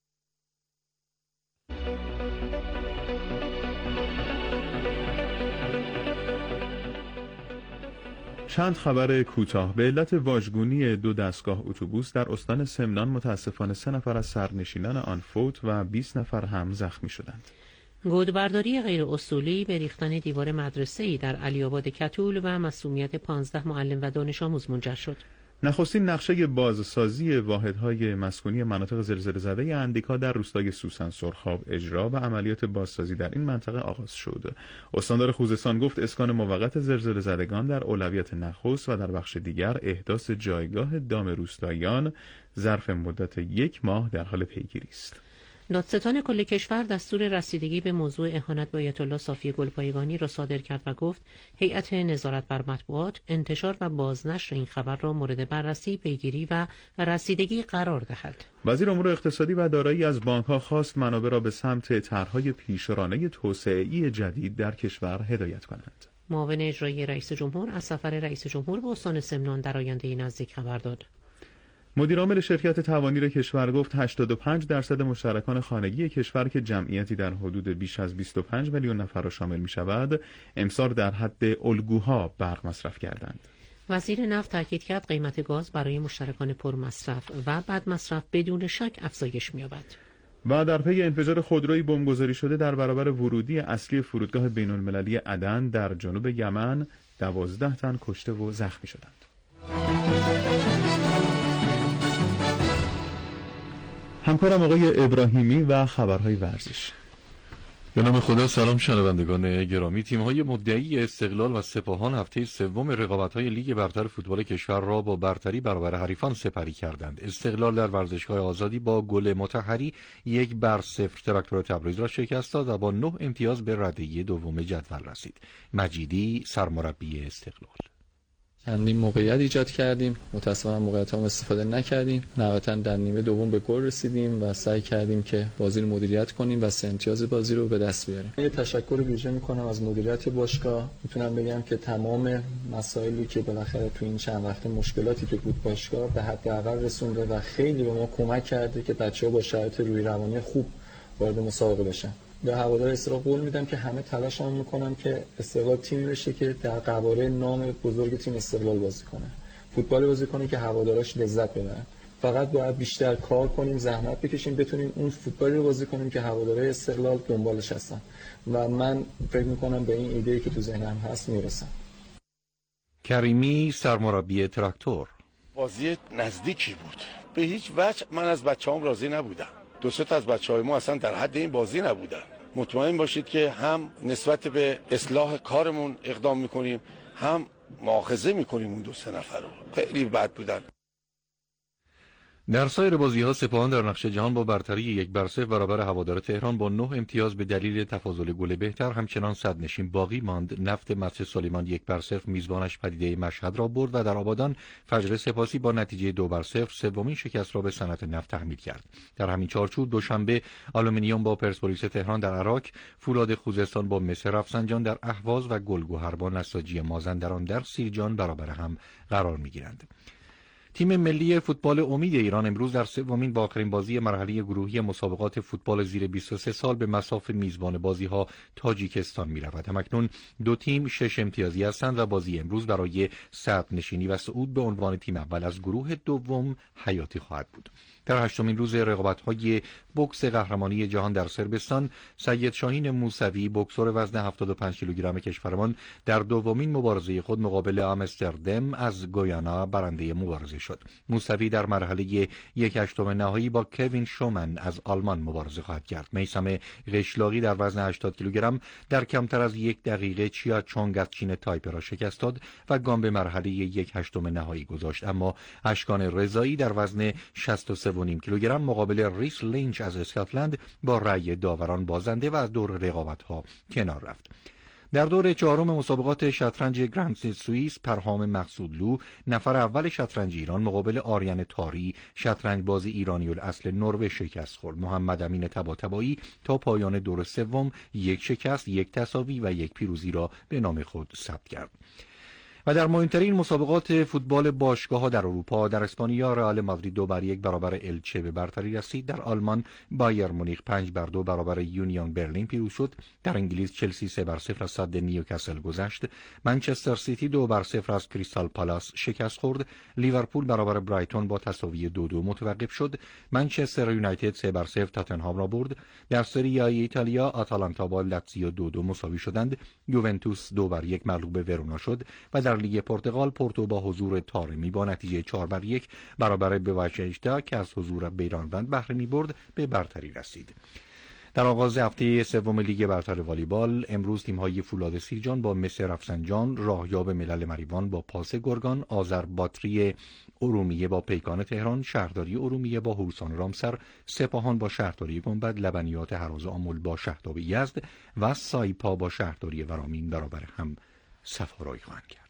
چند خبر کوتاه. به علت واژگونی 2 دستگاه اتوبوس در استان سمنان متاسفانه 3 نفر از سرنشینان آن فوت و 20 نفر هم زخمی شدند. گودبرداری غیر اصولی به ریختن دیوار مدرسه‌ای در علی‌آباد کتول و مصونیت 15 معلم و دانش آموز منجر شد. نخستین نقشه بازسازی واحدهای مسکونی مناطق زلزله زده اندیکا در روستای سوسن سرخاب اجرا و عملیات بازسازی در این منطقه آغاز شد. استاندار خوزستان گفت اسکان موقت زلزله زدگان در اولویت نخست و در بخش دیگر احداث جایگاه دام روستاییان ظرف مدت 1 ماه در حال پیگیری است. دادستان کل کشور دستور رسیدگی به موضوع اهانت به آیت الله صافی گلپایگانی را صادر کرد و گفت هیئت نظارت بر مطبوعات انتشار و بازنشر این خبر را مورد بررسی، پیگیری و رسیدگی قرار دهد. وزیر امور اقتصادی و دارایی از بانک‌ها خواست منابع را به سمت طرح‌های پیشرانه توسعه‌ای جدید در کشور هدایت کنند. معاون اجرایی رئیس جمهور از سفر رئیس جمهور به استان سمنان در آینده نزدیک خبر داد. مدیر عامل شرکت توانیر کشور گفت 85% مشترکان خانگی کشور که جمعیتی در حدود بیش از 25 میلیون نفر را شامل می شود، امسال در حد الگوها برق مصرف کردند. وزیر نفت تاکید کرد قیمت گاز برای مشترکان پرمصرف و بد مصرف بدون شک افزایش می‌یابد. و در پی انفجار خودرویی بمبگذاری شده در برابر ورودی اصلی فرودگاه بین‌المللی عدن در جنوب یمن 12 تن کشته و زخمی شدند. همکارم آقای ابراهیمی و خبرهای ورزش. به نام خدا. سلام شنوندگان گرامی. تیم‌های مدعی استقلال و سپاهان هفته سوم رقابت‌های لیگ برتر فوتبال کشور را با برتری برابر حریفان سپری کردند. استقلال در ورزشگاه آزادی با گل مطهری 1-0 تراکتور تبریز را شکست داد و با 9 امتیاز به رده دوم جدول رسید. مجیدی سرمربی استقلال: چندین موقعیت ایجاد کردیم، متأسفانه موقعیت‌ها استفاده نکردیم. نهایتاً در نیمه دوم به گل رسیدیم و سعی کردیم که بازی رو مدیریت کنیم و 3 امتیاز بازی رو به دست بیاریم. یه تشکر ویژه می‌کنم از مدیریت باشگاه. میتونم بگم که تمام مسائلی که بالاخره تو این چند وقت مشکلاتی که بود باشگاه به حداقل رسونده و خیلی به ما کمک کرده که بچه‌ها با شرایط روحی روانی خوب وارد مسابقه بشن. به هوادار استقلال قول میدم که همه تلاشمون میکنم که استقلال تیم بشه که در قواره نام بزرگ تیم استقلال بازی کنه، فوتبال بازی کنه که هواداراش لذت ببرن. فقط باید بیشتر کار کنیم، زحمت بکشیم، بتونیم اون فوتبالی رو بازی کنیم که هوادارهای استقلال دنبالش هستن و من فکر میکنم به این ایده‌ای که تو ذهنم هست میرسم. کریمی سرمربی تراکتور: بازی نزدیکی بود، به هیچ وجه من از بچه‌هام راضی نبودم. 2-3 تا از بچه‌های ما اصلا در حد این بازی نبودن. مطمئن باشید که هم نسبت به اصلاح کارمون اقدام میکنیم، هم مؤاخذه میکنیم اون 2-3 نفر رو. خیلی بد بودن. در سایر بازی‌ها سپاهان در نقشه جهان با برتری 1-0 برابر هوادار تهران با 9 امتیاز به دلیل تفاضل گل بهتر همچنان صدرنشین باقی ماند. نفت مسجد سلیمان 1-0 میزبانش پدیده مشهد را برد و در آبادان فجر سپاسی با نتیجه 2-0 سومین شکست را به صنعت نفت تحمیل کرد. در همین چارچوب دوشنبه آلومینیوم با پرسپولیس تهران در عراق، فولاد خوزستان با مس رفسنجان در اهواز و گلگهر با نساجی مازندران در سیرجان برابر هم قرار می‌گیرند. تیم ملی فوتبال امید ایران امروز در سومین و آخرین بازی مرحله گروهی مسابقات فوتبال زیر 23 سال به مصاف میزبان بازی‌ها تاجیکستان می‌رود. همکنون دو تیم 6 امتیازی هستند و بازی امروز برای صدرنشینی و صعود به عنوان تیم اول از گروه دوم حیاتی خواهد بود. در 8مین روز رقابت‌های بوکس قهرمانی جهان در صربستان، سید شاهین موسوی بوکسور وزن 75 کیلوگرم کشورمان در دومین مبارزه خود مقابل آمستردام از گویانا برنده مبارزه شد. موسوی در مرحله 1/8 نهایی با کوین شومن از آلمان مبارزه خواهد کرد. میثم قشلاقی در وزن 80 کیلوگرم در کمتر از 1 دقیقه چیا چونگ از چین تایپه را شکست داد و گام به مرحله 1/8 نهایی گذاشت، اما اشکان رضایی در وزن 63.5 کیلوگرم مقابل ریس لینچ از اسکاتلند با رأی داوران بازنده و از دور رقابت‌ها کنار رفت. در دور چهارم مسابقات شطرنج گرند سوئیس، پرهام مقصودلو نفر اول شطرنج ایران مقابل آریان تاری شطرنج باز ایرانی الاصل نروژ شکست خورد. محمد امین طباطبایی تا پایان دور سوم 1 شکست، 1 تساوی و 1 پیروزی را به نام خود ثبت کرد. و در مهمترین مسابقات فوتبال باشگاه‌ها در اروپا، در اسپانیا رئال مادرید 2-1 برابر الچه به برتری رسید. در آلمان بایر مونیخ 5-2 برابر یونیون برلین پیروز شد. در انگلیس چلسی 3-0 از صد نیوکاسل گذشت. منچستر سیتی 2-0 از کریستال پالاس شکست خورد. لیورپول برابر برایتون با تساوی 2-2 متوقف شد. منچستر یونایتد 3-0 تاتنهام را برد. در سری آ ایتالیا آتالانتا با لاتزیو 2-2 مساوی شدند. یوونتوس 2-1 مغلوب ورونا شد و در لیگ پرتغال پورتو با حضور تارمی با نتیجه 4-1 برابر بواششتا که از حضور بیرانوند بهره می‌برد به برتری رسید. در آغاز هفته سوم لیگ برتر والیبال امروز تیم‌های فولاد سیرجان با مس رفسنجان، راهیاب ملل مریوان با پاس گرگان، آذرباتری ارومیه با پیکان تهران، شهرداری ارومیه با هورسان رامسر، سپاهان با شهرداری گنبد، لبنیات هراز آمل با شهداب یزد و سایپا با شهرداری ورامین برابر هم سفارایی خواهند کرد.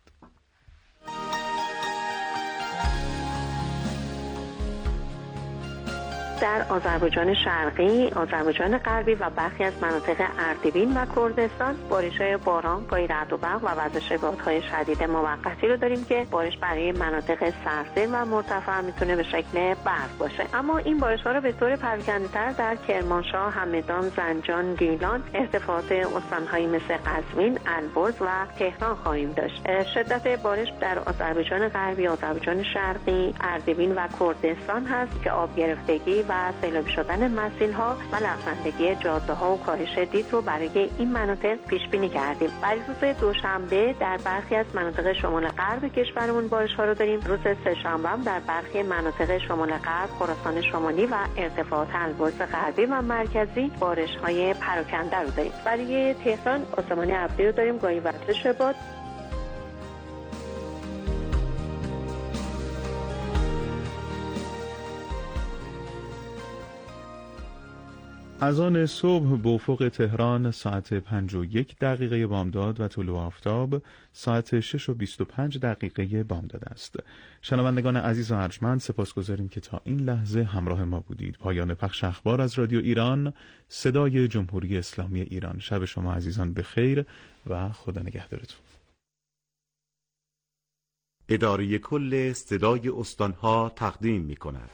در آذربایجان شرقی، آذربایجان غربی و برخی از مناطق اردبیل و کردستان بارش‌های باران، گاهی رعد و برق و وزش بادهای شدید موقتی رو داریم که بارش برای مناطق سرزیر و مرتفع میتونه به شکل برف باشه. اما این بارش‌ها رو به طور پراکنده‌تر در کرمانشاه، همدان، زنجان، گیلان، ارتفاعات استان‌هایی مثل قزوین، البرز و تهران خواهیم داشت. شدت بارش در آذربایجان غربی، آذربایجان شرقی، اردبیل و کردستان هست که آب گرفتگی و سیلابی شدن مسیرها و لغزندگی جاده‌ها و کاهش دید رو برای این مناطق پیش بینی کردیم. برای روز دوشنبه در برخی از مناطق شمال غرب کشورمون بارش‌ها رو داریم. روز سه‌شنبه هم در برخی مناطق شمال غرب، خراسان شمالی و ارتفاعات البرز غربی و مرکزی بارش‌های پراکنده رو داریم. برای تهران آسمان ابری رو داریم، گاهی وزش باد. اذان صبح به افق تهران ساعت 5:01 بامداد و طلوع آفتاب ساعت 6:25 بامداد است. شنوندگان عزیز و ارجمند، سپاسگزاریم که تا این لحظه همراه ما بودید. پایان پخش اخبار از رادیو ایران، صدای جمهوری اسلامی ایران. شب شما عزیزان بخیر و خدا نگهدارتون. اداره کل صدای استانها تقدیم می‌کند.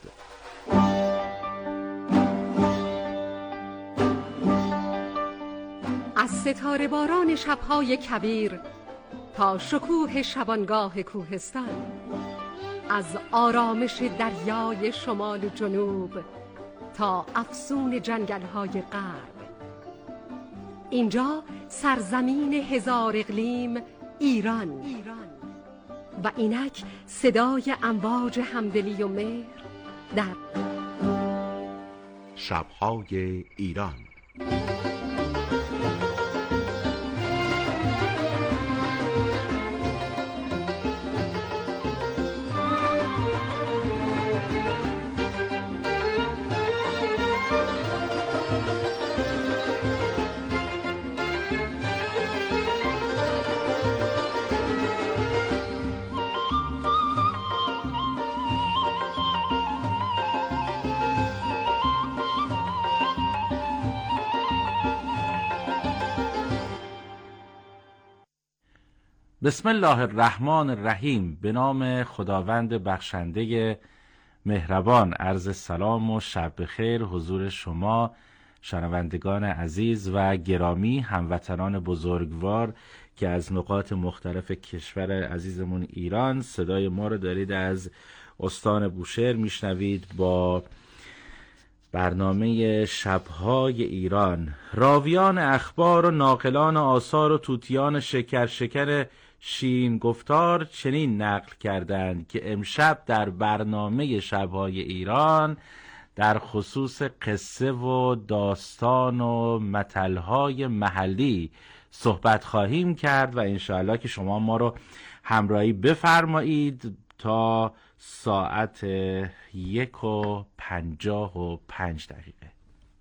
از ستاره باران شب‌های کبیر تا شکوه شبانگاه کوهستان، از آرامش دریای شمال و جنوب تا افسون جنگل‌های غرب، اینجا سرزمین هزار اقلیم ایران و اینک صدای امواج همدلی و مهر در شب‌های ایران. بسم الله الرحمن الرحیم. به نام خداوند بخشنده مهربان. عرض سلام و شب بخیر حضور شما شنوندگان عزیز و گرامی، هموطنان بزرگوار که از نقاط مختلف کشور عزیزمون ایران صدای ما رو دارید از استان بوشهر میشنوید با برنامه شب‌های ایران. راویان اخبار و ناقلان آثار و توتیان شکر شیرین گفتار چنین نقل کردند که امشب در برنامه شب‌های ایران در خصوص قصه و داستان و متل‌های محلی صحبت خواهیم کرد و انشاءالله که شما ما رو همراهی بفرمایید تا ساعت 1:55.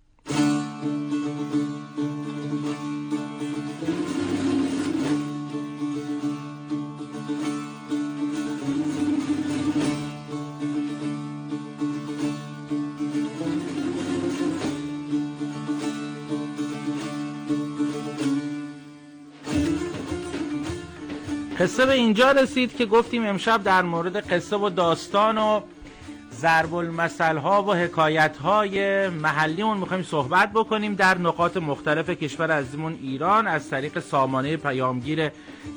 قصه به اینجا رسید که گفتیم امشب در مورد قصه و داستان و ضرب المثل ها و حکایت های محلیمون میخوایم صحبت بکنیم در نقاط مختلف کشور عزیزمون ایران از طریق سامانه پیامگیر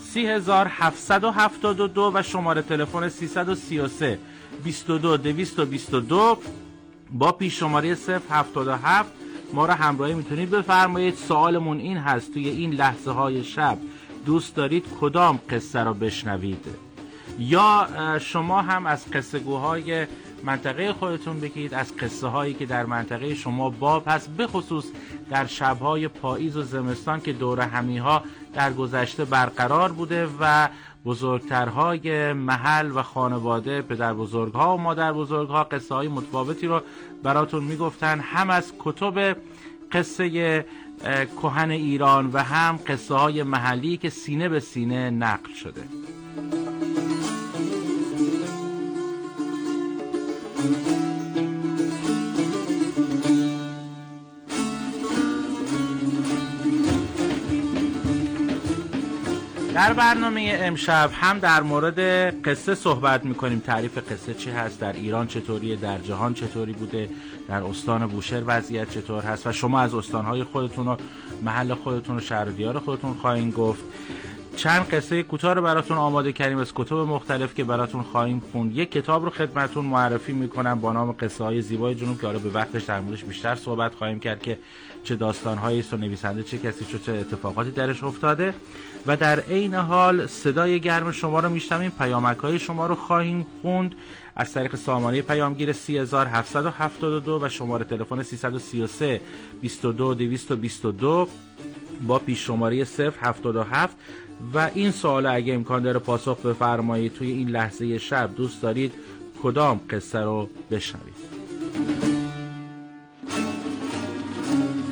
3772 و شماره تلفن 333 22 222 با پیش شماره 077 ما را همراهی میتونید بفرمایید. سوالمون این هست: توی این لحظه های شب دوست دارید کدام قصه را بشنوید؟ یا شما هم از قصه گوهای منطقه خودتون بگید، از قصه هایی که در منطقه شما باب هست، به خصوص در شبهای پاییز و زمستان که دور همی ها در گذشته برقرار بوده و بزرگترهای محل و خانواده، پدر بزرگها و مادر بزرگها قصه های متفاوتی رو براتون میگفتن، هم از کتب قصه کهن ایران و هم قصه های محلی که سینه به سینه نقل شده. در برنامه امشب هم در مورد قصه صحبت میکنیم، تعریف قصه چی هست، در ایران چطوریه، در جهان چطوری بوده، در استان بوشهر وضعیت چطور هست و شما از استانهای خودتون و محل خودتون و شهر و دیار خودتون خواهیم گفت. چند قصه کوتاه رو براتون آماده کردیم از کتب مختلف که براتون خواهیم خوند. یک کتاب رو خدمتتون معرفی میکنم با نام قصه های زیبای جنوب که حالا به وقتش در موردش بیشتر صحبت خواهیم کرد که چه داستان‌هایی است و نویسنده چه کسی شد، چه اتفاقاتی درش افتاده و در عین حال صدای گرم شما رو میشنویم، پیامک‌های شما رو خواهیم خوند از طریق سامانه پیامگیر 3772 و شماره تلفن 333 22 222 با پیش شماره 077 و این سوال اگه امکان داره پاسخ بفرمایید: توی این لحظه شب دوست دارید کدام قصه رو بشنوید؟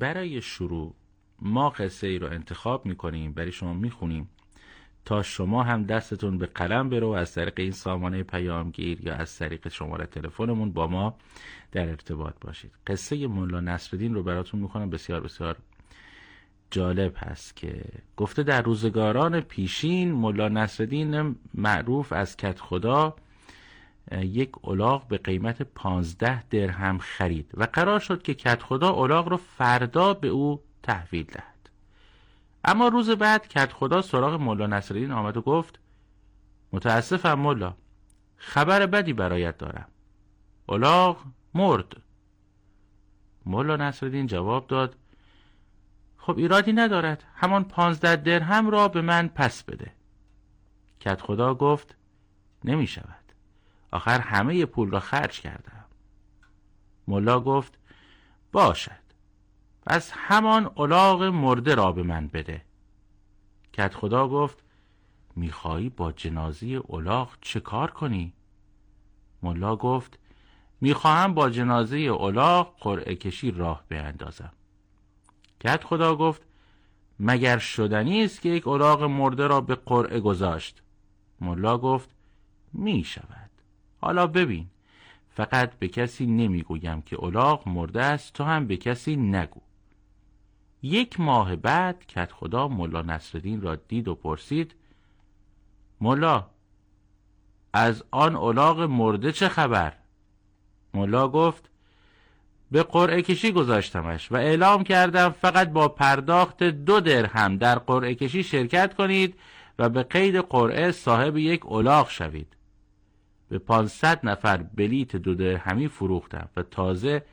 برای شروع ما قصه ای رو انتخاب میکنیم، برای شما میخونیم تا شما هم دستتون به قلم برو از طریق این سامانه پیامگیر یا از طریق شماره تلفنمون با ما در ارتباط باشید. قصه مولا نصرالدین رو براتون میخونم، بسیار بسیار جالب هست که گفته در روزگاران پیشین مولا نصرالدین معروف از کدخدا یک الاغ به قیمت 15 درهم خرید و قرار شد که کدخدا الاغ رو فردا به او تحویل دهد. اما روز بعد کدخدا سراغ مولا نصرالدین آمد و گفت متاسفم مولا، خبر بدی برایت دارم، الاغ مرد. مولا نصرالدین جواب داد خب ایرادی ندارد، همان 15 درهم را به من پس بده. کدخدا گفت نمی شود، آخر همه پول را خرج کردم. مولا گفت باشد، پس همان الاغ مرده را به من بده. کدخدا گفت میخوایی با جنازه الاغ چه کار کنی؟ مولا گفت میخواهم با جنازه الاغ قرعه کشی راه بیندازم. کدخدا گفت مگر شدنی است که یک الاغ مرده را به قرعه گذاشت؟ مولا گفت می شود. حالا ببین، فقط به کسی نمیگویم که الاغ مرده است، تو هم به کسی نگو. 1 ماه بعد کدخدا مولا نصرالدین را دید و پرسید مولا، از آن الاغ مرده چه خبر؟ مولا گفت به قرعه کشی گذاشتمش و اعلام کردم فقط با پرداخت 2 درهم در قرعه کشی شرکت کنید و به قید قرعه صاحب یک الاغ شوید. به 500 نفر بلیت 2 درهمی فروختم و تازه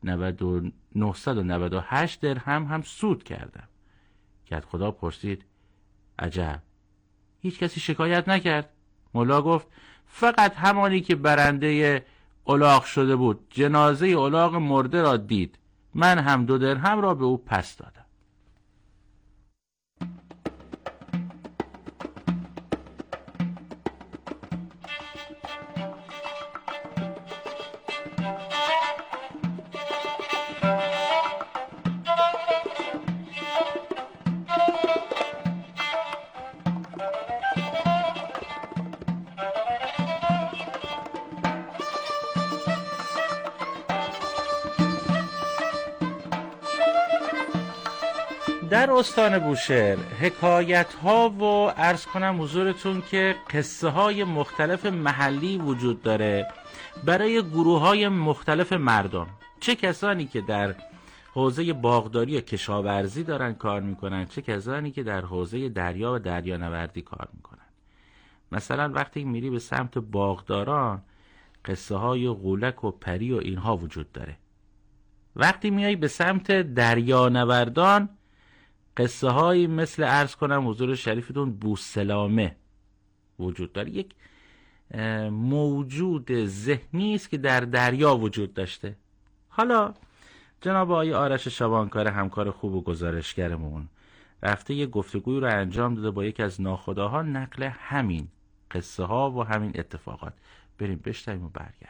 998 درهم هم سود کردم. کدخدا پرسید عجب، هیچ کسی شکایت نکرد؟ مولا گفت فقط همانی که برنده الاغ شده بود جنازه الاغ مرده را دید، من هم 2 درهم را به او پس دادم. در استان بوشهر حکایت ها و عرض کنم حضورتون که قصه های مختلف محلی وجود داره برای گروه های مختلف مردم، چه کسانی که در حوزه باغداری یا کشاورزی دارن کار میکنن، چه کسانی که در حوزه دریا و دریانوردی کار میکنن. مثلا وقتی میری به سمت باغداران قصه های غولک و پری و اینها وجود داره. وقتی میای به سمت دریانوردان قصه هایی مثل عرض کنم حضور شریفتون بوسلامه وجود داره. یک موجود ذهنی است که در دریا وجود داشته. حالا جناب آقای آرش شبانکار همکار خوب و گزارشگرمون رفته یه گفتگوی رو انجام داده با یکی از ناخداها نقل همین قصه ها و همین اتفاقات. بریم بشنویم و برگردیم.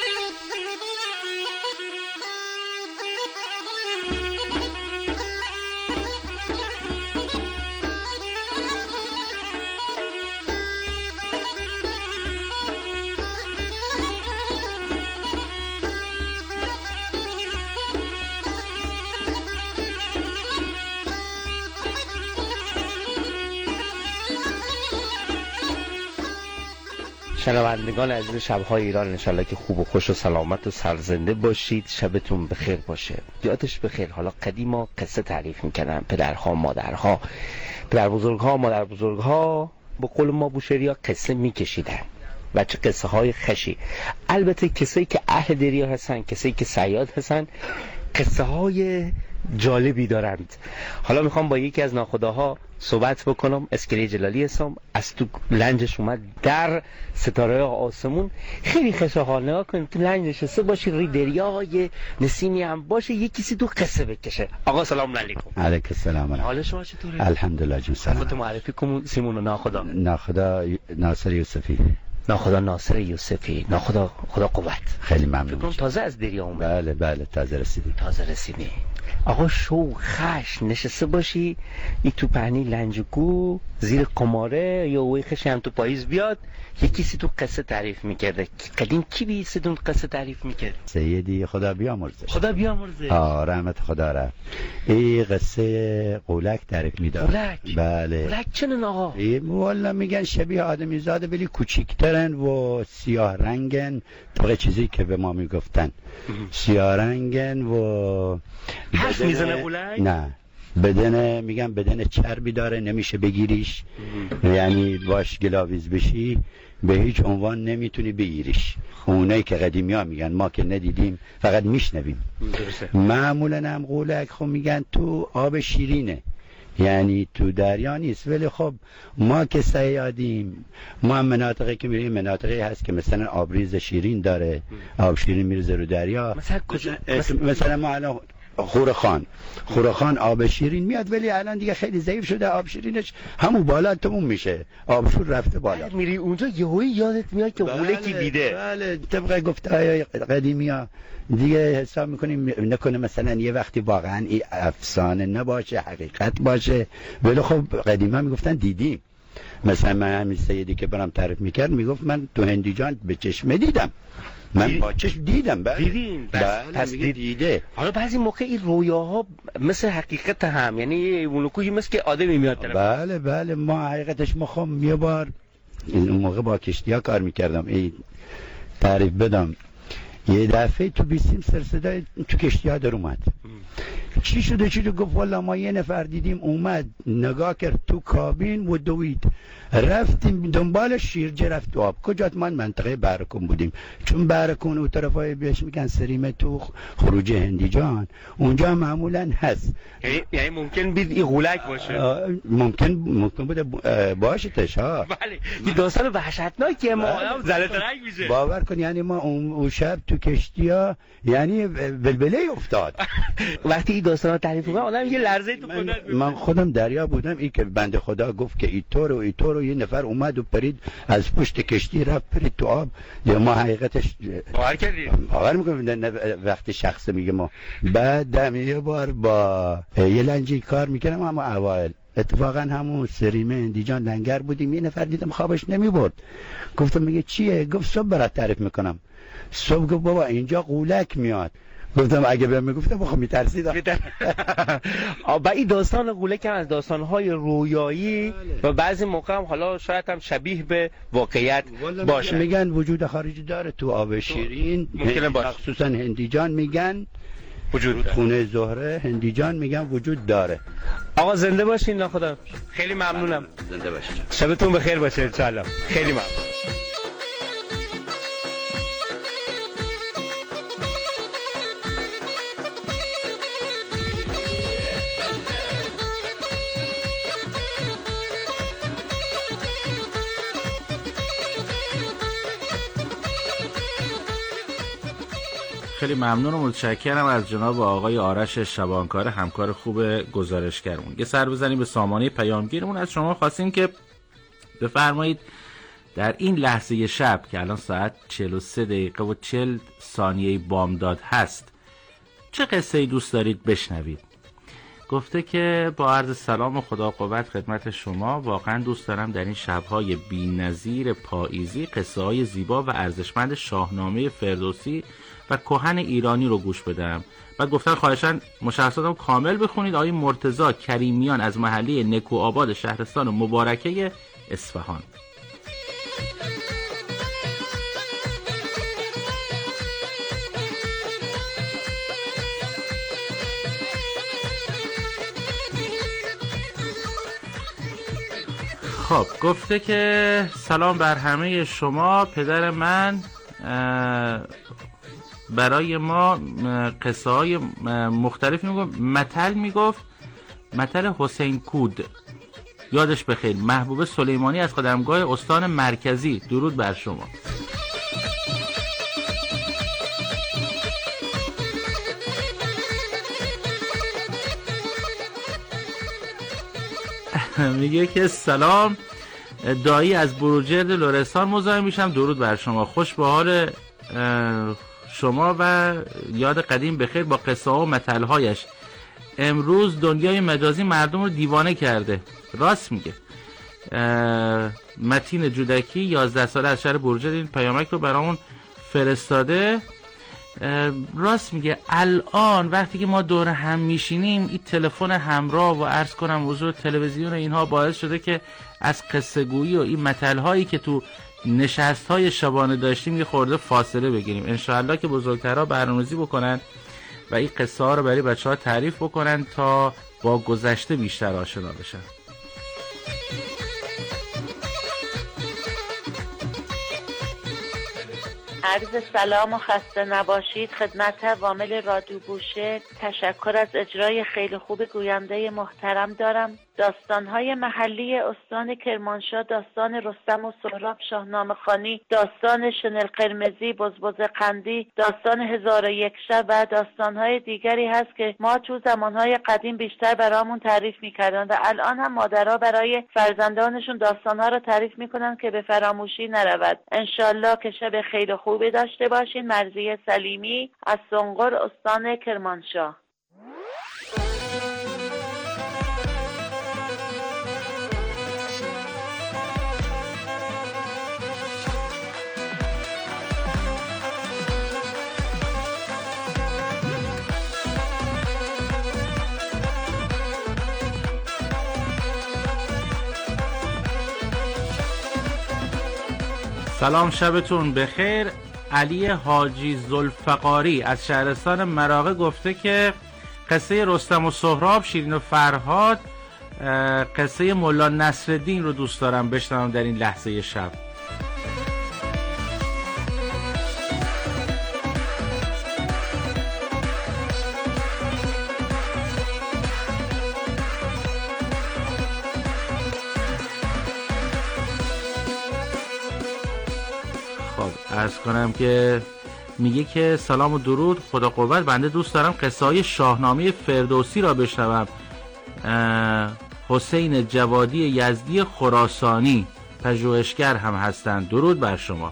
شنوندگان عزیز شب‌های ایران، انشالله که خوب و خوش و سلامت و سرزنده باشید. شبتون بخیر باشه. یادش بخیر، حالا قدیما قصه تعریف میکنن، پدرها، مادرها، پدر بزرگها، مادر بزرگها به قول ما بوشهری‌ها قصه میکشیدن و چه قصه های خشی. البته کسایی که اهل دریا هستن، کسایی که صیاد هستن، قصه های جالبی دارند. حالا میخوام با یکی از ناخداها صحبت بکنم. اسکری جلالی هستم، از تو لنجش اومد در ستاره آسمون. خیلی خوشحال نگاه کنید تو لنج نشسته باشه، روی دریای نسیمی هم باشه، یه کسی تو قصه بکشه. آقا سلام علیکم. علیکم السلام. حال شما چطوره؟ الحمدلله جون سلام. خودت معرفی کن سیمون و ناخدا. ناخدا ناصر یوسفی. ناخدا ناصر یوسفی، ناخدا خدا قوت. خیلی ممنون. تازه از دریا اومد. بله تازه رسیدی. آقا خش نشسته باشی این تو پهنی لنجگو زیر قماره یا ویخش هم تو پاییز بیاد یکی سی تو قصه تعریف میکرده. قدیم کی بی ستون قصه تعریف میکرد؟ سیدی خدا بیامرزه. رحمت خدا را. این قصه قولک تعریف میداد. بله. قولک چنن آقا؟ والا میگن شبیه آدمی زاده ولی کوچیکترن و سیاه رنگن. طبق چیزی که به ما میگفتن سیاه رنگن و حرف میزنه قولک؟ نه میگن بدن چربی داره، نمیشه بگیریش. یعنی باش گلاویز بشی به هیچ عنوان نمیتونی بگیریش. اونایی که قدیمی ها میگن، ما که ندیدیم فقط میشنویم. معمولا هم قولک خب میگن تو آب شیرینه، یعنی تو دریا نیست. ولی خب ما که صیادیم، ما مناطقی که میریم مناطقی هست که مثلا آبریز شیرین داره، آب شیرین میرزه رو دریا. مثلا ما الان خورخان آب شیرین میاد ولی الان دیگه خیلی ضعیف شده، آب شیرینش همون بالا تموم میشه، آبشور رفته بالا. میری اونجا یهویی یادت میاد که قولکی دیده. بله طبق گفته‌های قدیمی ها دیگه حساب میکنیم نکنه مثلا یه وقتی واقعا این افسانه نباشه حقیقت باشه. ولی خب قدیمی ها میگفتن دیدیم. مثلا من همین سیدی که برام تعریف میکرد میگفت من تو هندیجان به چشم دیدم، من با چشم دیدم. دیدیم پس دیده. حالا بعضی موقع این رویاها مثل حقیقت هم، یعنی اونکوی مثل که آدمی میاد طرف. بله ما حقیقتش ما یه بار اون موقع با کشتی‌ها کار میکردم، این تعریف بدم. یه دفعه تو بیستیم سرصدای تو کشتی‌ها در اومد. چی شده گفت والا ما یه نفر دیدیم اومد نگاه کرد تو کابین و دوید، رفتیم دنبال شیرجه رفت تو آب. کجا؟ من منطقه بهرکن بودیم، چون بهرکن اون طرفای بهش میگن سریمه تو خروج هندیجان، اونجا معمولا هست. یعنی ممکن بید این غولک باشه. ممکن بوده باشتش ها. بله این داستان وحشتناکیه، ما آدم زله ترک میشه. باور کن یعنی ما اون شب تو کشتی‌ها یعنی بلبله افتاد. وقتی این داستانا تعریف می‌کنم آدم یه لرزه تو کنه. من خودم دریا بودم، این که بنده خدا گفت که اینطور یه نفر اومد و پرید از پشت کشتی رفت پرید تو آب. یا ما حقیقتش باور می‌کنیم وقتی شخص میگه ما. بعد یه بار با یه لنجی کار می‌کردم اما اوایل اتفاقا همون سریمه هندیجان لنگر بودیم، یه نفر دیدم خوابش نمیبرد. گفتم میگه چیه؟ گفت صبح برات تعریف میکنم. صبح گفت بابا اینجا قولک میاد. گفتم اگه بهم میگفتم خب میترسیدم. با این داستان قولک هم از داستان‌های رویایی و بعضی موقع هم حالا شاید هم شبیه به واقعیت باشه. میگن وجود خارجی داره تو آب شیرین، ممکنه باشه. خصوصا هندیجان میگن وجود داره. خونه زهره هندیجان میگن وجود داره. آقا زنده باشین. ناخدا خیلی ممنونم. زنده باشین. شبتون بخیر باشه ان شاء الله. خیلی ممنون. خیلی ممنون و متشکرم از جناب آقای آرش شبانکار، همکار خوب گزارشگرمون. یه سر بزنیم به سامانه پیامگیرمون. از شما خواستیم که بفرمایید در این لحظه شب که الان ساعت 43 دقیقه و 40 ثانیه بامداد هست چه قصه‌ای دوست دارید بشنوید. گفته که با عرض سلام و خدا قوت خدمت شما، واقعا دوست دارم در این شب‌های بی‌نظیر پاییزی قصه‌های زیبا و ارزشمند شاهنامه فردوسی و کهن ایرانی رو گوش بدم. بعد گفتن خواهشاً مشخصاتم کامل بخونید. آقای مرتضی کریمیان از محله نکوآباد شهرستان مبارکه اصفهان. خب گفته که سلام بر همه شما. پدر من برای ما قصه های مختلفی میگفت. متل حسین کود یادش بخیر. محبوب سلیمانی از خدمگاه استان مرکزی، درود بر شما. میگه که سلام دایی از بروجرد لرستان مزاحم میشم. درود بر شما، خوش به حال شما و یاد قدیم بخیر با قصه ها و متل‌هایش. امروز دنیای مجازی مردم رو دیوانه کرده. راست میگه. متین جودکی 11 ساله از شهر بروجرد این پیامک رو برامون فرستاده. راست میگه. الان وقتی که ما دور هم میشینیم این تلفن همراه و عرض کنم حضور تلویزیون اینها باعث شده که از قصه گویی و این متل هایی که تو نشست های شبانه داشتیم یه خورده فاصله بگیریم. انشاءالله که بزرگترها برنامه‌ریزی بکنن و این قصه ها رو برای بچه ها تعریف بکنن تا با گذشته بیشتر آشنا بشن. عرض سلام و خسته نباشید خدمت وامل رادیو بوشهر. تشکر از اجرای خیلی خوب گوینده محترم دارم. داستان‌های محلی استان کرمانشاه، داستان رستم و سهراب شاهنامه خوانی، داستان شنل قرمزی، بزبز قندی، داستان 1001 شب و داستان‌های دیگری هست که ما تو زمان‌های قدیم بیشتر برامون تعریف می‌کردن و الان هم مادرها برای فرزندانشون داستان‌ها رو تعریف می‌کنن که به فراموشی نرود. انشالله که شب خیلی خوبی داشته باشین. مرضیه سلیمی از سنقر استان کرمانشاه. سلام، شبتون بخیر. علی حاجی ذوالفقاری از شهرستان مراغه گفته که قصه رستم و سهراب، شیرین و فرهاد، قصه مولا نصرالدین رو دوست دارم بشنوم در این لحظه شب. عرض کنم که میگه که سلام و درود، خدا قوت، بنده دوست دارم قصه های شاهنامه فردوسی را بشنوم. حسین جوادی یزدی خراسانی پژوهشگر هم هستند. درود بر شما.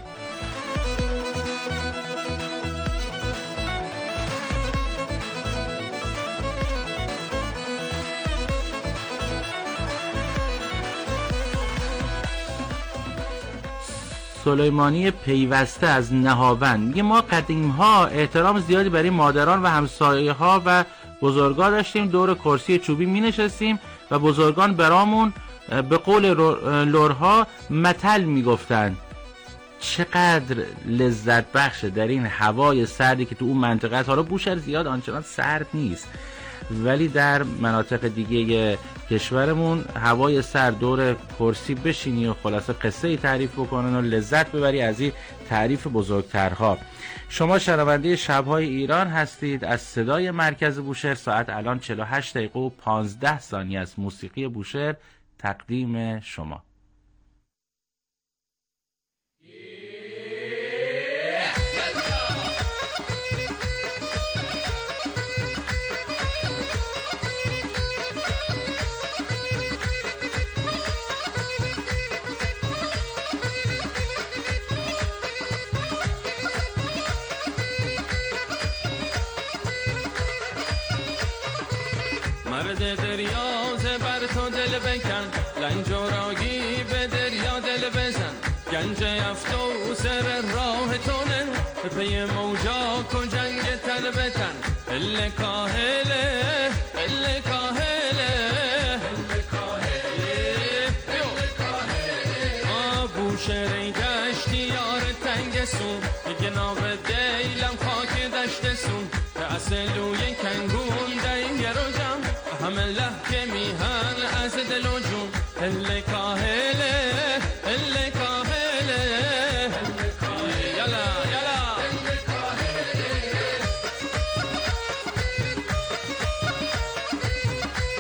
سلیمانی پیوسته از نهاوند میگه ما قدیم ها احترام زیادی برای مادران و همسایه ها و بزرگان داشتیم. دور کرسی چوبی می نشستیم و بزرگان برامون به قول لرها متل می گفتن. چقدر لذت بخشه در این هوای سردی که تو اون منطقه است. حالا بوشهر زیاد آنچنان سرد نیست، ولی در مناطق دیگه کشورمون هوای سرد دور کرسی بشینی و خلاصه قصه ای تعریف بکنن و لذت ببری از این تعریف بزرگترها. شما شنونده شب‌های ایران هستید از صدای مرکز بوشهر. ساعت الان 48 دقیقه و 15 ثانیه است. موسیقی بوشهر تقدیم شما. مرد دریاز بر تو دل بکن، لنجوراگی به دریا دل بزن. گنج افسوس راه تونه، به پی موجا کن جنگ تن بتن. ال کاهله ال کاهله ال کاهله بوشهر گشتی یار تنگ سون، جناب دیلم خاک دشت سون. به اصلوی کنگون دین گروجم، همه لحکه میهن از دل و جون. ال کاهله ال کاهله